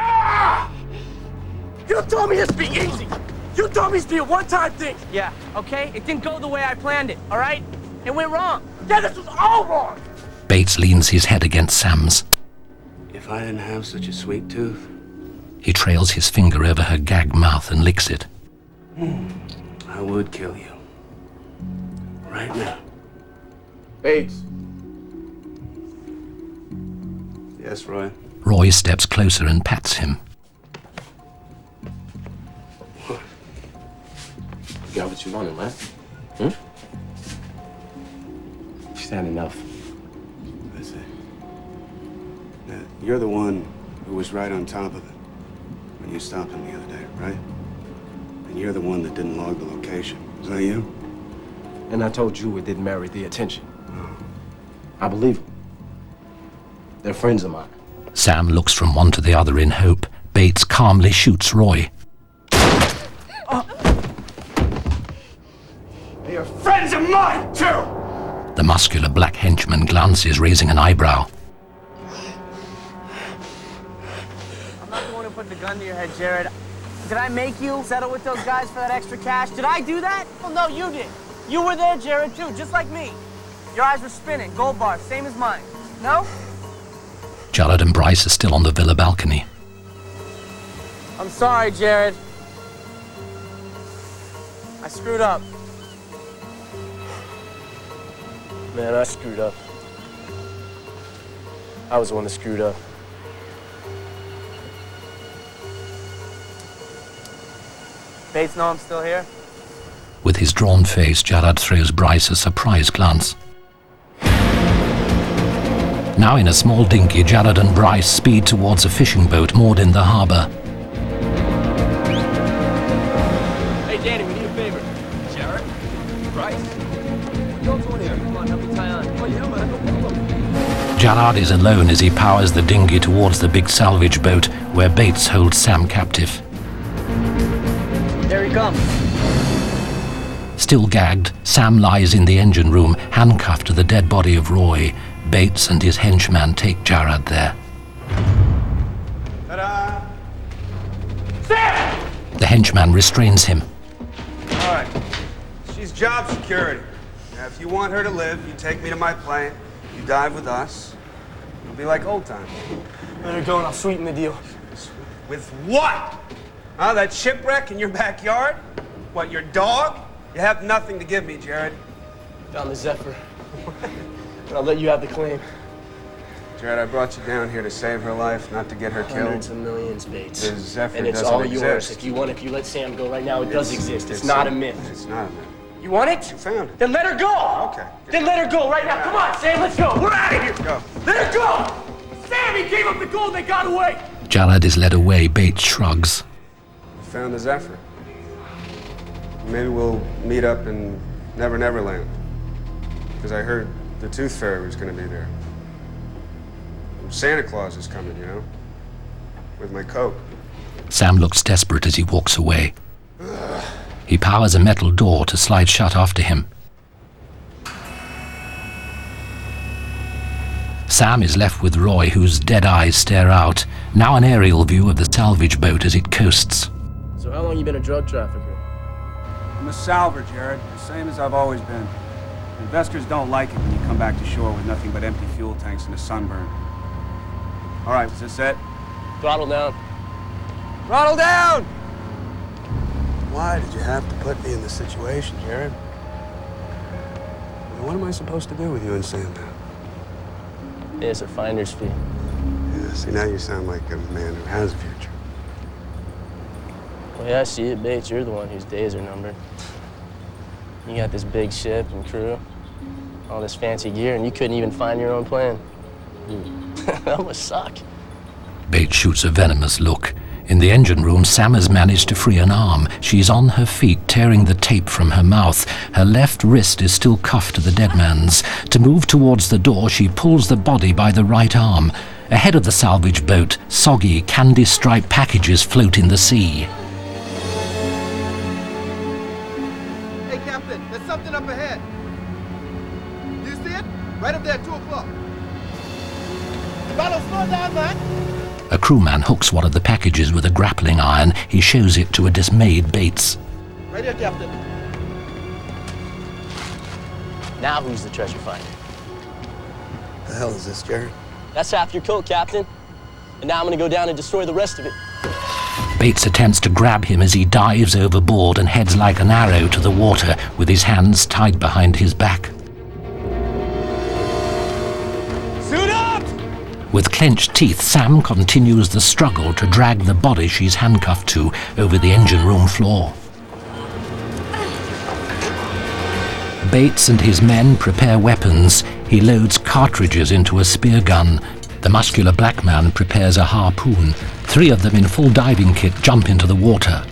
You told me this would be easy. You told me this would be a one-time thing. Yeah, okay? It didn't go the way I planned it, all right? It went wrong. Yeah, this was all wrong. Bates leans his head against Sam's. If I didn't have such a sweet tooth. He trails his finger over her gagged mouth and licks it. I would kill you. Right now. Bates. Yes, Roy? Roy steps closer and pats him. You got what you wanted, man. You've had enough. That's it. Now, you're the one who was right on top of it when you stopped him the other day, right? And you're the one that didn't log the location. Is that you? And I told you it didn't merit the attention. I believe them. They're friends of mine. Sam looks from one to the other in hope. Bates calmly shoots Roy. They're friends of mine, too! The muscular black henchman glances, raising an eyebrow. I'm not the one who put the gun to your head, Jared. Did I make you settle with those guys for that extra cash? Did I do that? Well, no, you did. You were there, Jared, too, just like me. Your eyes were spinning, gold bars, same as mine. No? Jarrad and Bryce are still on the villa balcony. I'm sorry, Jared. I screwed up. Man, I screwed up. I was the one that screwed up. Bates know I'm still here? With his drawn face, Jarrad throws Bryce a surprised glance. Now in a small dinghy, Jarrad and Bryce speed towards a fishing boat moored in the harbour. Hey, Danny, we need a favor. Jared? Bryce? What y'all doing here? Come on, help me tie on. Oh, yeah, man, no problem. Jarrad is alone as he powers the dinghy towards the big salvage boat where Bates holds Sam captive. There he comes. Still gagged, Sam lies in the engine room, handcuffed to the dead body of Roy. Bates and his henchman take Jarrad there. Ta-da! Sam! The henchman restrains him. All right. She's job security. Now, if you want her to live, you take me to my plane, you dive with us. It'll be like old times. Let her go and I'll sweeten the deal. With what? Huh? That shipwreck in your backyard? What, your dog? You have nothing to give me, Jared. Down the Zephyr. And I'll let you have the claim. Jared, I brought you down here to save her life, not to get her killed. Hundreds of millions, Bates. The Zephyr and it's doesn't all exist. yours. If you let Sam go right now, it does exist. It's not a myth. It's not a myth. You want it? You found it. Then let her go! Okay. Then let her go right now. Come on, Sam, let's go. We're out of here. Go. Let her go! Sam, he gave up the gold, they got away! Jarrad is led away. Bates shrugs. Found the Zephyr. Maybe we'll meet up in Never Never Land. Because I heard the Tooth Fairy was going to be there. Santa Claus is coming, you know? With my coat. Sam looks desperate as he walks away. He powers a metal door to slide shut after him. Sam is left with Roy, whose dead eyes stare out. Now an aerial view of the salvage boat as it coasts. So how long you been a drug trafficker? I'm a salver, Jared. The same as I've always been. Investors don't like it when you come back to shore with nothing but empty fuel tanks and a sunburn. All right, is this it? Throttle down. Throttle down! Why did you have to put me in this situation, Jared? I mean, what am I supposed to do with you and Sam now? Yeah, it's a finder's fee. Yeah, see, now you sound like a man who has a future. Well, yeah, I see it, Bates. You're the one whose days are numbered. You got this big ship and crew, all this fancy gear, and you couldn't even find your own plane. That must suck. Bates shoots a venomous look. In the engine room, Sam has managed to free an arm. She's on her feet, tearing the tape from her mouth. Her left wrist is still cuffed to the dead man's. To move towards the door, she pulls the body by the right arm. Ahead of the salvage boat, soggy, candy-striped packages float in the sea. Right up there, 2 o'clock. Bello, slow down, man. A crewman hooks one of the packages with a grappling iron. He shows it to a dismayed Bates. Right here, Captain. Now who's the treasure finder? The hell is this, Jerry? That's half your coat, Captain. And now I'm gonna go down and destroy the rest of it. Bates attempts to grab him as he dives overboard and heads like an arrow to the water with his hands tied behind his back. Suit up! With clenched teeth, Sam continues the struggle to drag the body she's handcuffed to over the engine room floor. Bates and his men prepare weapons. He loads cartridges into a spear gun. The muscular black man prepares a harpoon. 3 of them in full diving kit jump into the water.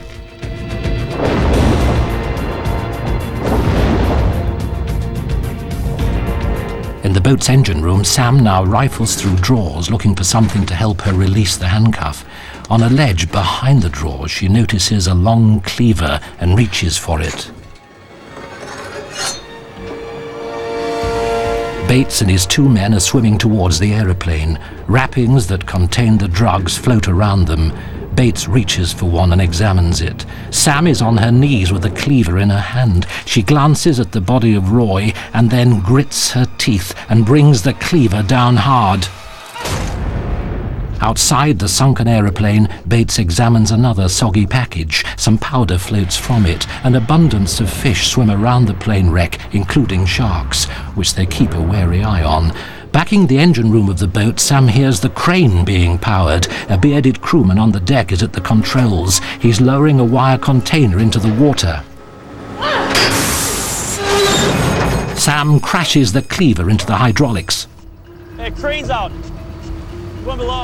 In the boat's engine room, Sam now rifles through drawers looking for something to help her release the handcuff. On a ledge behind the drawers, she notices a long cleaver and reaches for it. Bates and his 2 men are swimming towards the aeroplane. Wrappings that contain the drugs float around them. Bates reaches for one and examines it. Sam is on her knees with a cleaver in her hand. She glances at the body of Roy and then grits her teeth and brings the cleaver down hard. Outside the sunken aeroplane, Bates examines another soggy package. Some powder floats from it. An abundance of fish swim around the plane wreck, including sharks, which they keep a wary eye on. Backing the engine room of the boat, Sam hears the crane being powered. A bearded crewman on the deck is at the controls. He's lowering a wire container into the water. Sam crashes the cleaver into the hydraulics. Hey, crane's out. Going below.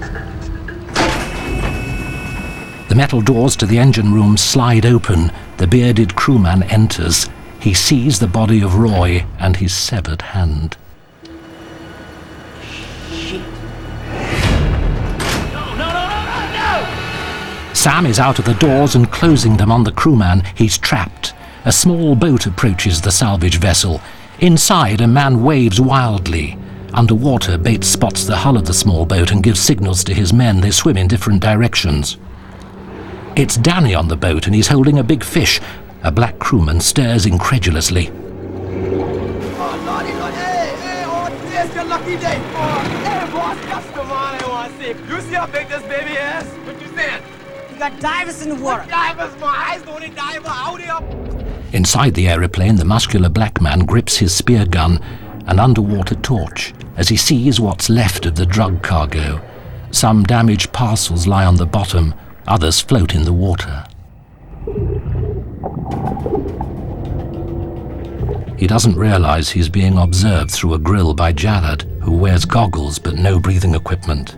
The metal doors to the engine room slide open. The bearded crewman enters. He sees the body of Roy and his severed hand. Sam is out of the doors and closing them on the crewman. He's trapped. A small boat approaches the salvage vessel. Inside, a man waves wildly. Underwater, Bates spots the hull of the small boat and gives signals to his men. They swim in different directions. It's Danny on the boat, and he's holding a big fish. A black crewman stares incredulously. Oh, Lordy, Lord. Hey, oh, today's your lucky day. Oh, hey, boss, that's the man I want to see. You see how big this baby is? What you saying? You got divers in the water. What divers? My eyes don't need diver out here. Inside the aeroplane, the muscular black man grips his spear gun, an underwater torch, as he sees what's left of the drug cargo. Some damaged parcels lie on the bottom, others float in the water. He doesn't realize he's being observed through a grill by Jared, who wears goggles but no breathing equipment.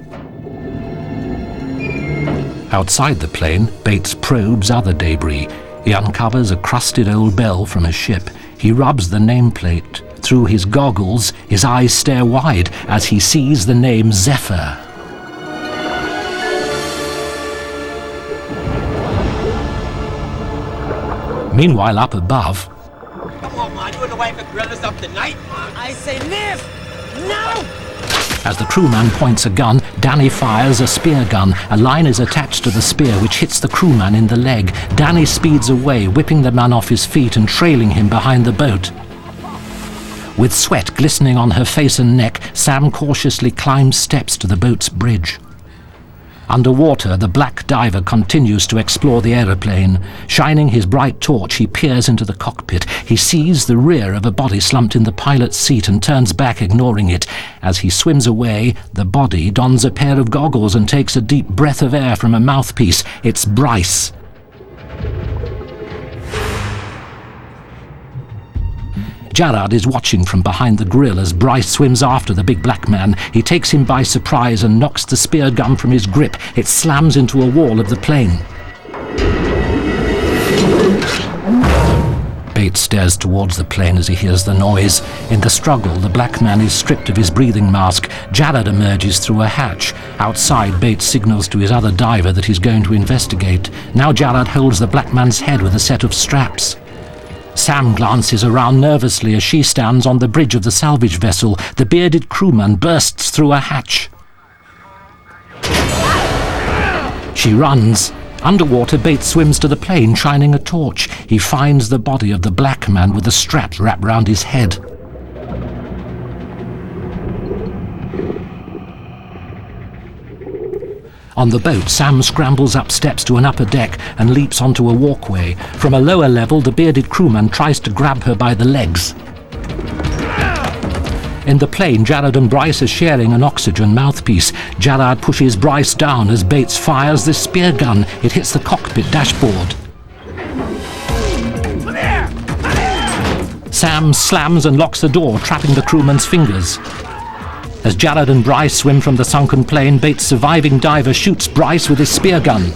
Outside the plane, Bates probes other debris. He uncovers a crusted old bell from a ship. He rubs the nameplate. Through his goggles, his eyes stare wide as he sees the name Zephyr. Meanwhile, up above, Come on, man. You and the wife could grill us up tonight, man. I say live! No! as the crewman points a gun, Danny fires a spear gun. A line is attached to the spear, which hits the crewman in the leg. Danny speeds away, whipping the man off his feet and trailing him behind the boat. With sweat glistening on her face and neck, Sam cautiously climbs steps to the boat's bridge. Underwater, the black diver continues to explore the aeroplane. Shining his bright torch, he peers into the cockpit. He sees the rear of a body slumped in the pilot's seat and turns back, ignoring it. As he swims away, the body dons a pair of goggles and takes a deep breath of air from a mouthpiece. It's Bryce. Jared is watching from behind the grill as Bryce swims after the big black man. He takes him by surprise and knocks the spear gun from his grip. It slams into a wall of the plane. Bates stares towards the plane as he hears the noise. In the struggle, the black man is stripped of his breathing mask. Jared emerges through a hatch. Outside, Bates signals to his other diver that he's going to investigate. Now Jared holds the black man's head with a set of straps. Sam glances around nervously as she stands on the bridge of the salvage vessel. The bearded crewman bursts through a hatch. She runs. Underwater, Bates swims to the plane, shining a torch. He finds the body of the black man with a strap wrapped round his head. On the boat, Sam scrambles up steps to an upper deck and leaps onto a walkway. From a lower level, the bearded crewman tries to grab her by the legs. In the plane, Jared and Bryce are sharing an oxygen mouthpiece. Jared pushes Bryce down as Bates fires the spear gun. It hits the cockpit dashboard. Sam slams and locks the door, trapping the crewman's fingers. As Jared and Bryce swim from the sunken plane, Bates' surviving diver shoots Bryce with his spear gun.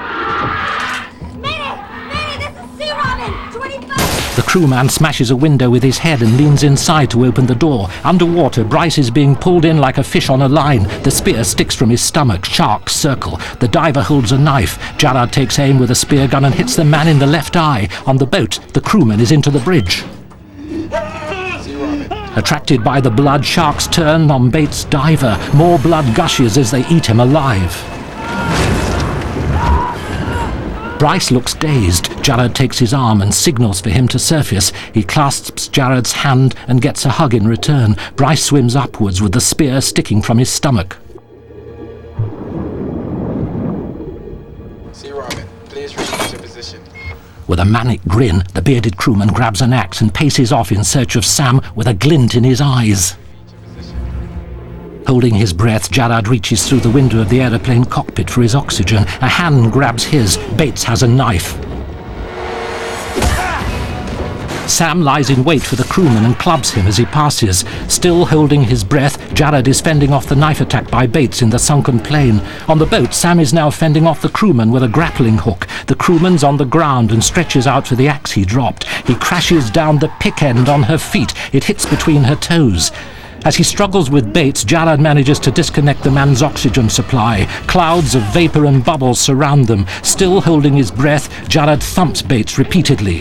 The crewman smashes a window with his head and leans inside to open the door. Underwater, Bryce is being pulled in like a fish on a line. The spear sticks from his stomach. Sharks circle. The diver holds a knife. Jared takes aim with a spear gun and hits the man in the left eye. On the boat, the crewman is into the bridge. Attracted by the blood, sharks turn on Bates' diver. More blood gushes as they eat him alive. Bryce looks dazed. Jared takes his arm and signals for him to surface. He clasps Jared's hand and gets a hug in return. Bryce swims upwards with the spear sticking from his stomach. Sea Robin, please return to position. With a manic grin, the bearded crewman grabs an axe and paces off in search of Sam with a glint in his eyes. Holding his breath, Jared reaches through the window of the aeroplane cockpit for his oxygen. A hand grabs his. Bates has a knife. Sam lies in wait for the crewman and clubs him as he passes. Still holding his breath, Jared is fending off the knife attack by Bates in the sunken plane. On the boat, Sam is now fending off the crewman with a grappling hook. The crewman's on the ground and stretches out for the axe he dropped. He crashes down the pick end on her feet. It hits between her toes. As he struggles with Bates, Jared manages to disconnect the man's oxygen supply. Clouds of vapor and bubbles surround them. Still holding his breath, Jared thumps Bates repeatedly.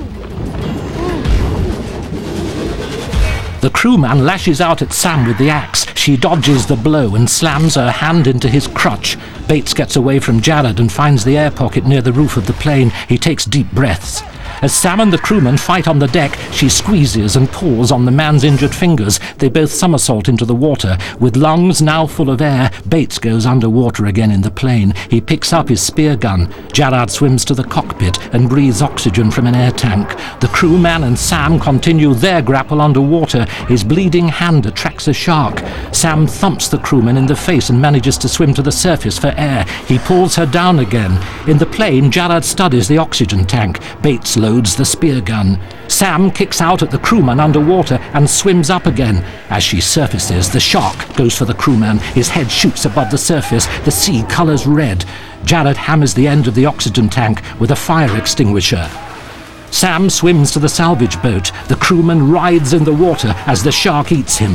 The crewman lashes out at Sam with the axe. She dodges the blow and slams her hand into his crutch. Bates gets away from Jared and finds the air pocket near the roof of the plane. He takes deep breaths. As Sam and the crewman fight on the deck, she squeezes and pulls on the man's injured fingers. They both somersault into the water. With lungs now full of air, Bates goes underwater again in the plane. He picks up his spear gun. Jared swims to the cockpit and breathes oxygen from an air tank. The crewman and Sam continue their grapple underwater. His bleeding hand attracts a shark. Sam thumps the crewman in the face and manages to swim to the surface for air. He pulls her down again. In the plane, Jared studies the oxygen tank. Bates loads the spear gun. Sam kicks out at the crewman underwater and swims up again. As she surfaces, the shark goes for the crewman. His head shoots above the surface. The sea colors red. Jared hammers the end of the oxygen tank with a fire extinguisher. Sam swims to the salvage boat. The crewman rides in the water as the shark eats him.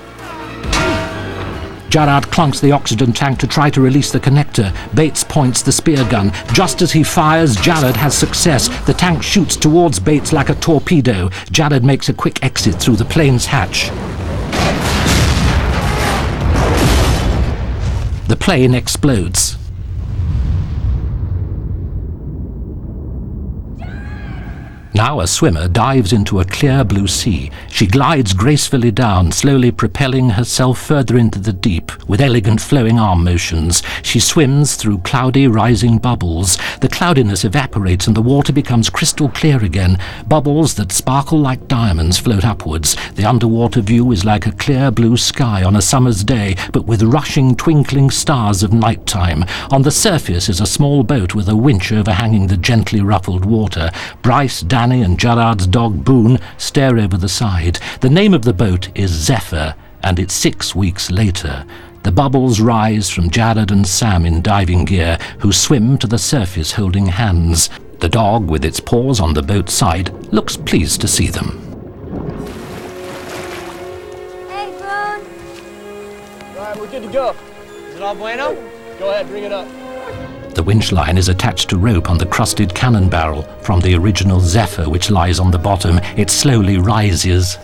Jared clunks the oxygen tank to try to release the connector. Bates points the spear gun. Just as he fires, Jared has success. The tank shoots towards Bates like a torpedo. Jared makes a quick exit through the plane's hatch. The plane explodes. Now a swimmer dives into a clear blue sea. She glides gracefully down, slowly propelling herself further into the deep with elegant flowing arm motions. She swims through cloudy rising bubbles. The cloudiness evaporates and the water becomes crystal clear again. Bubbles that sparkle like diamonds float upwards. The underwater view is like a clear blue sky on a summer's day, but with rushing twinkling stars of nighttime. On the surface is a small boat with a winch overhanging the gently ruffled water. Bryce, Danny and Jared's dog Boone stare over the side. The name of the boat is Zephyr, and it's 6 weeks later. The bubbles rise from Jared and Sam in diving gear, who swim to the surface holding hands. The dog, with its paws on the boat's side, looks pleased to see them. Hey, Boone. All right, we're good to go. Is it all bueno? Go ahead, bring it up. The winch line is attached to rope on the crusted cannon barrel from the original Zephyr, which lies on the bottom. It slowly rises.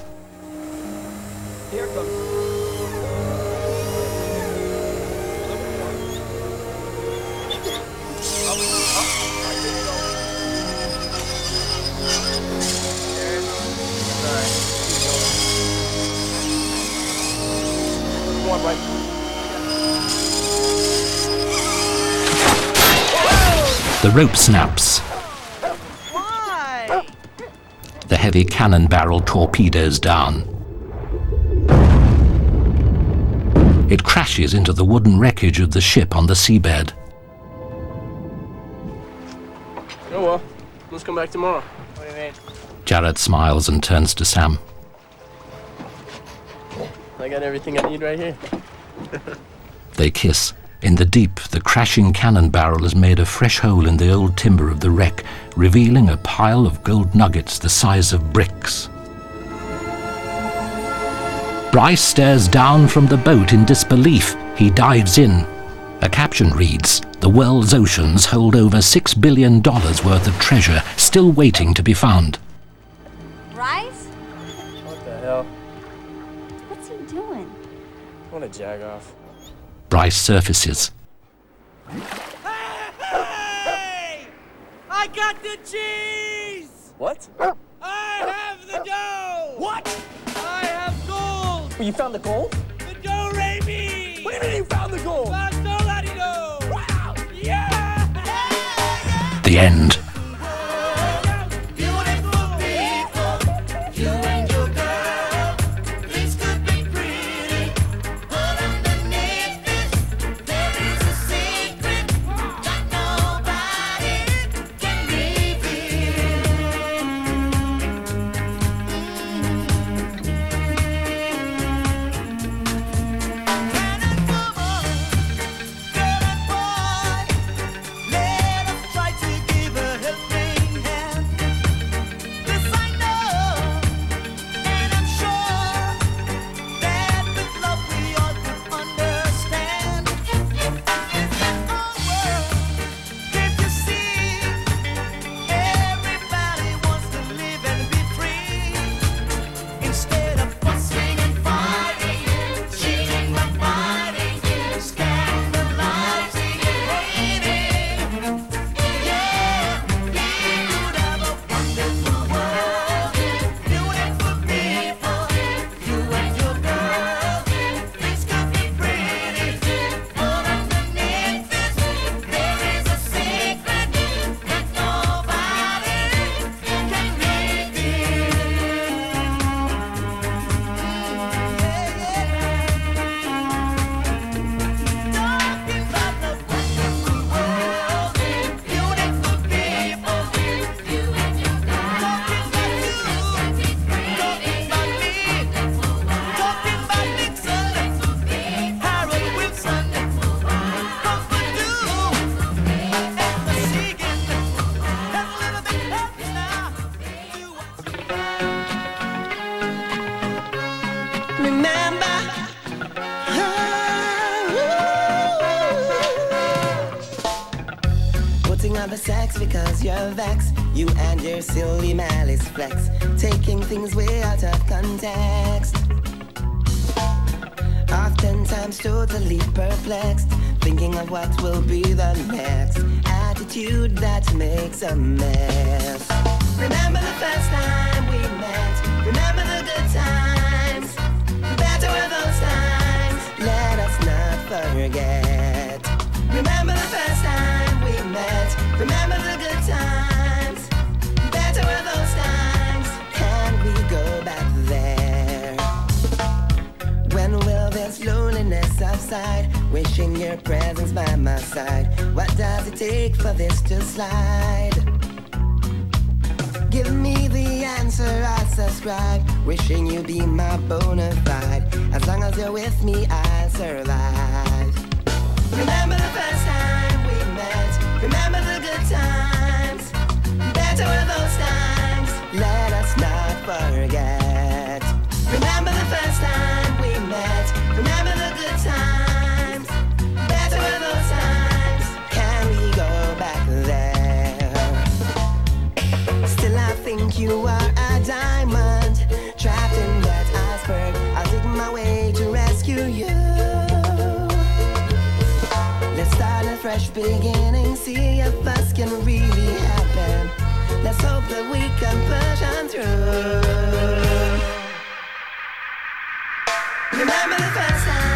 The rope snaps. The heavy cannon barrel torpedoes down. It crashes into the wooden wreckage of the ship on the seabed. Oh well, let's come back tomorrow. What do you mean? Jared smiles and turns to Sam. I got everything I need right here. They kiss. In the deep, the crashing cannon barrel has made a fresh hole in the old timber of the wreck, revealing a pile of gold nuggets the size of bricks. Bryce stares down from the boat in disbelief. He dives in. A caption reads, "The world's oceans hold over $6 billion worth of treasure, still waiting to be found." Bryce? What the hell? What's he doing? I want to jag off. Bryce surfaces. Hey! I got the cheese! What? I have the dough! What? I have gold! Well, you found the gold? The dough, Raimi! What do you mean you found the gold? Wow! Yeah! The end. The sex because you're vexed, you and your silly malice flex, taking things way out of context. Oftentimes totally perplexed, thinking of what will be the next attitude that makes a mess. Remember the first time we met, remember the good times, better were those times, let us not forget. Remember the first time we met, remember the good times, better were those times, can we go back there? When will this loneliness subside, wishing your presence by my side, what does it take for this to slide? Give me the answer, I subscribe, wishing you be my bona fide, as long as you're with me I'll survive. Remember the first time we met, remember the good times, better were those times, let us not forget. Remember the first time we met, remember the good times, better were those times, can we go you are a diamond trapped in that iceberg. I'll dig my way to rescue you. Let's start a fresh beginning, see if us can really happen. Let's hope that we can push on through. Remember the first time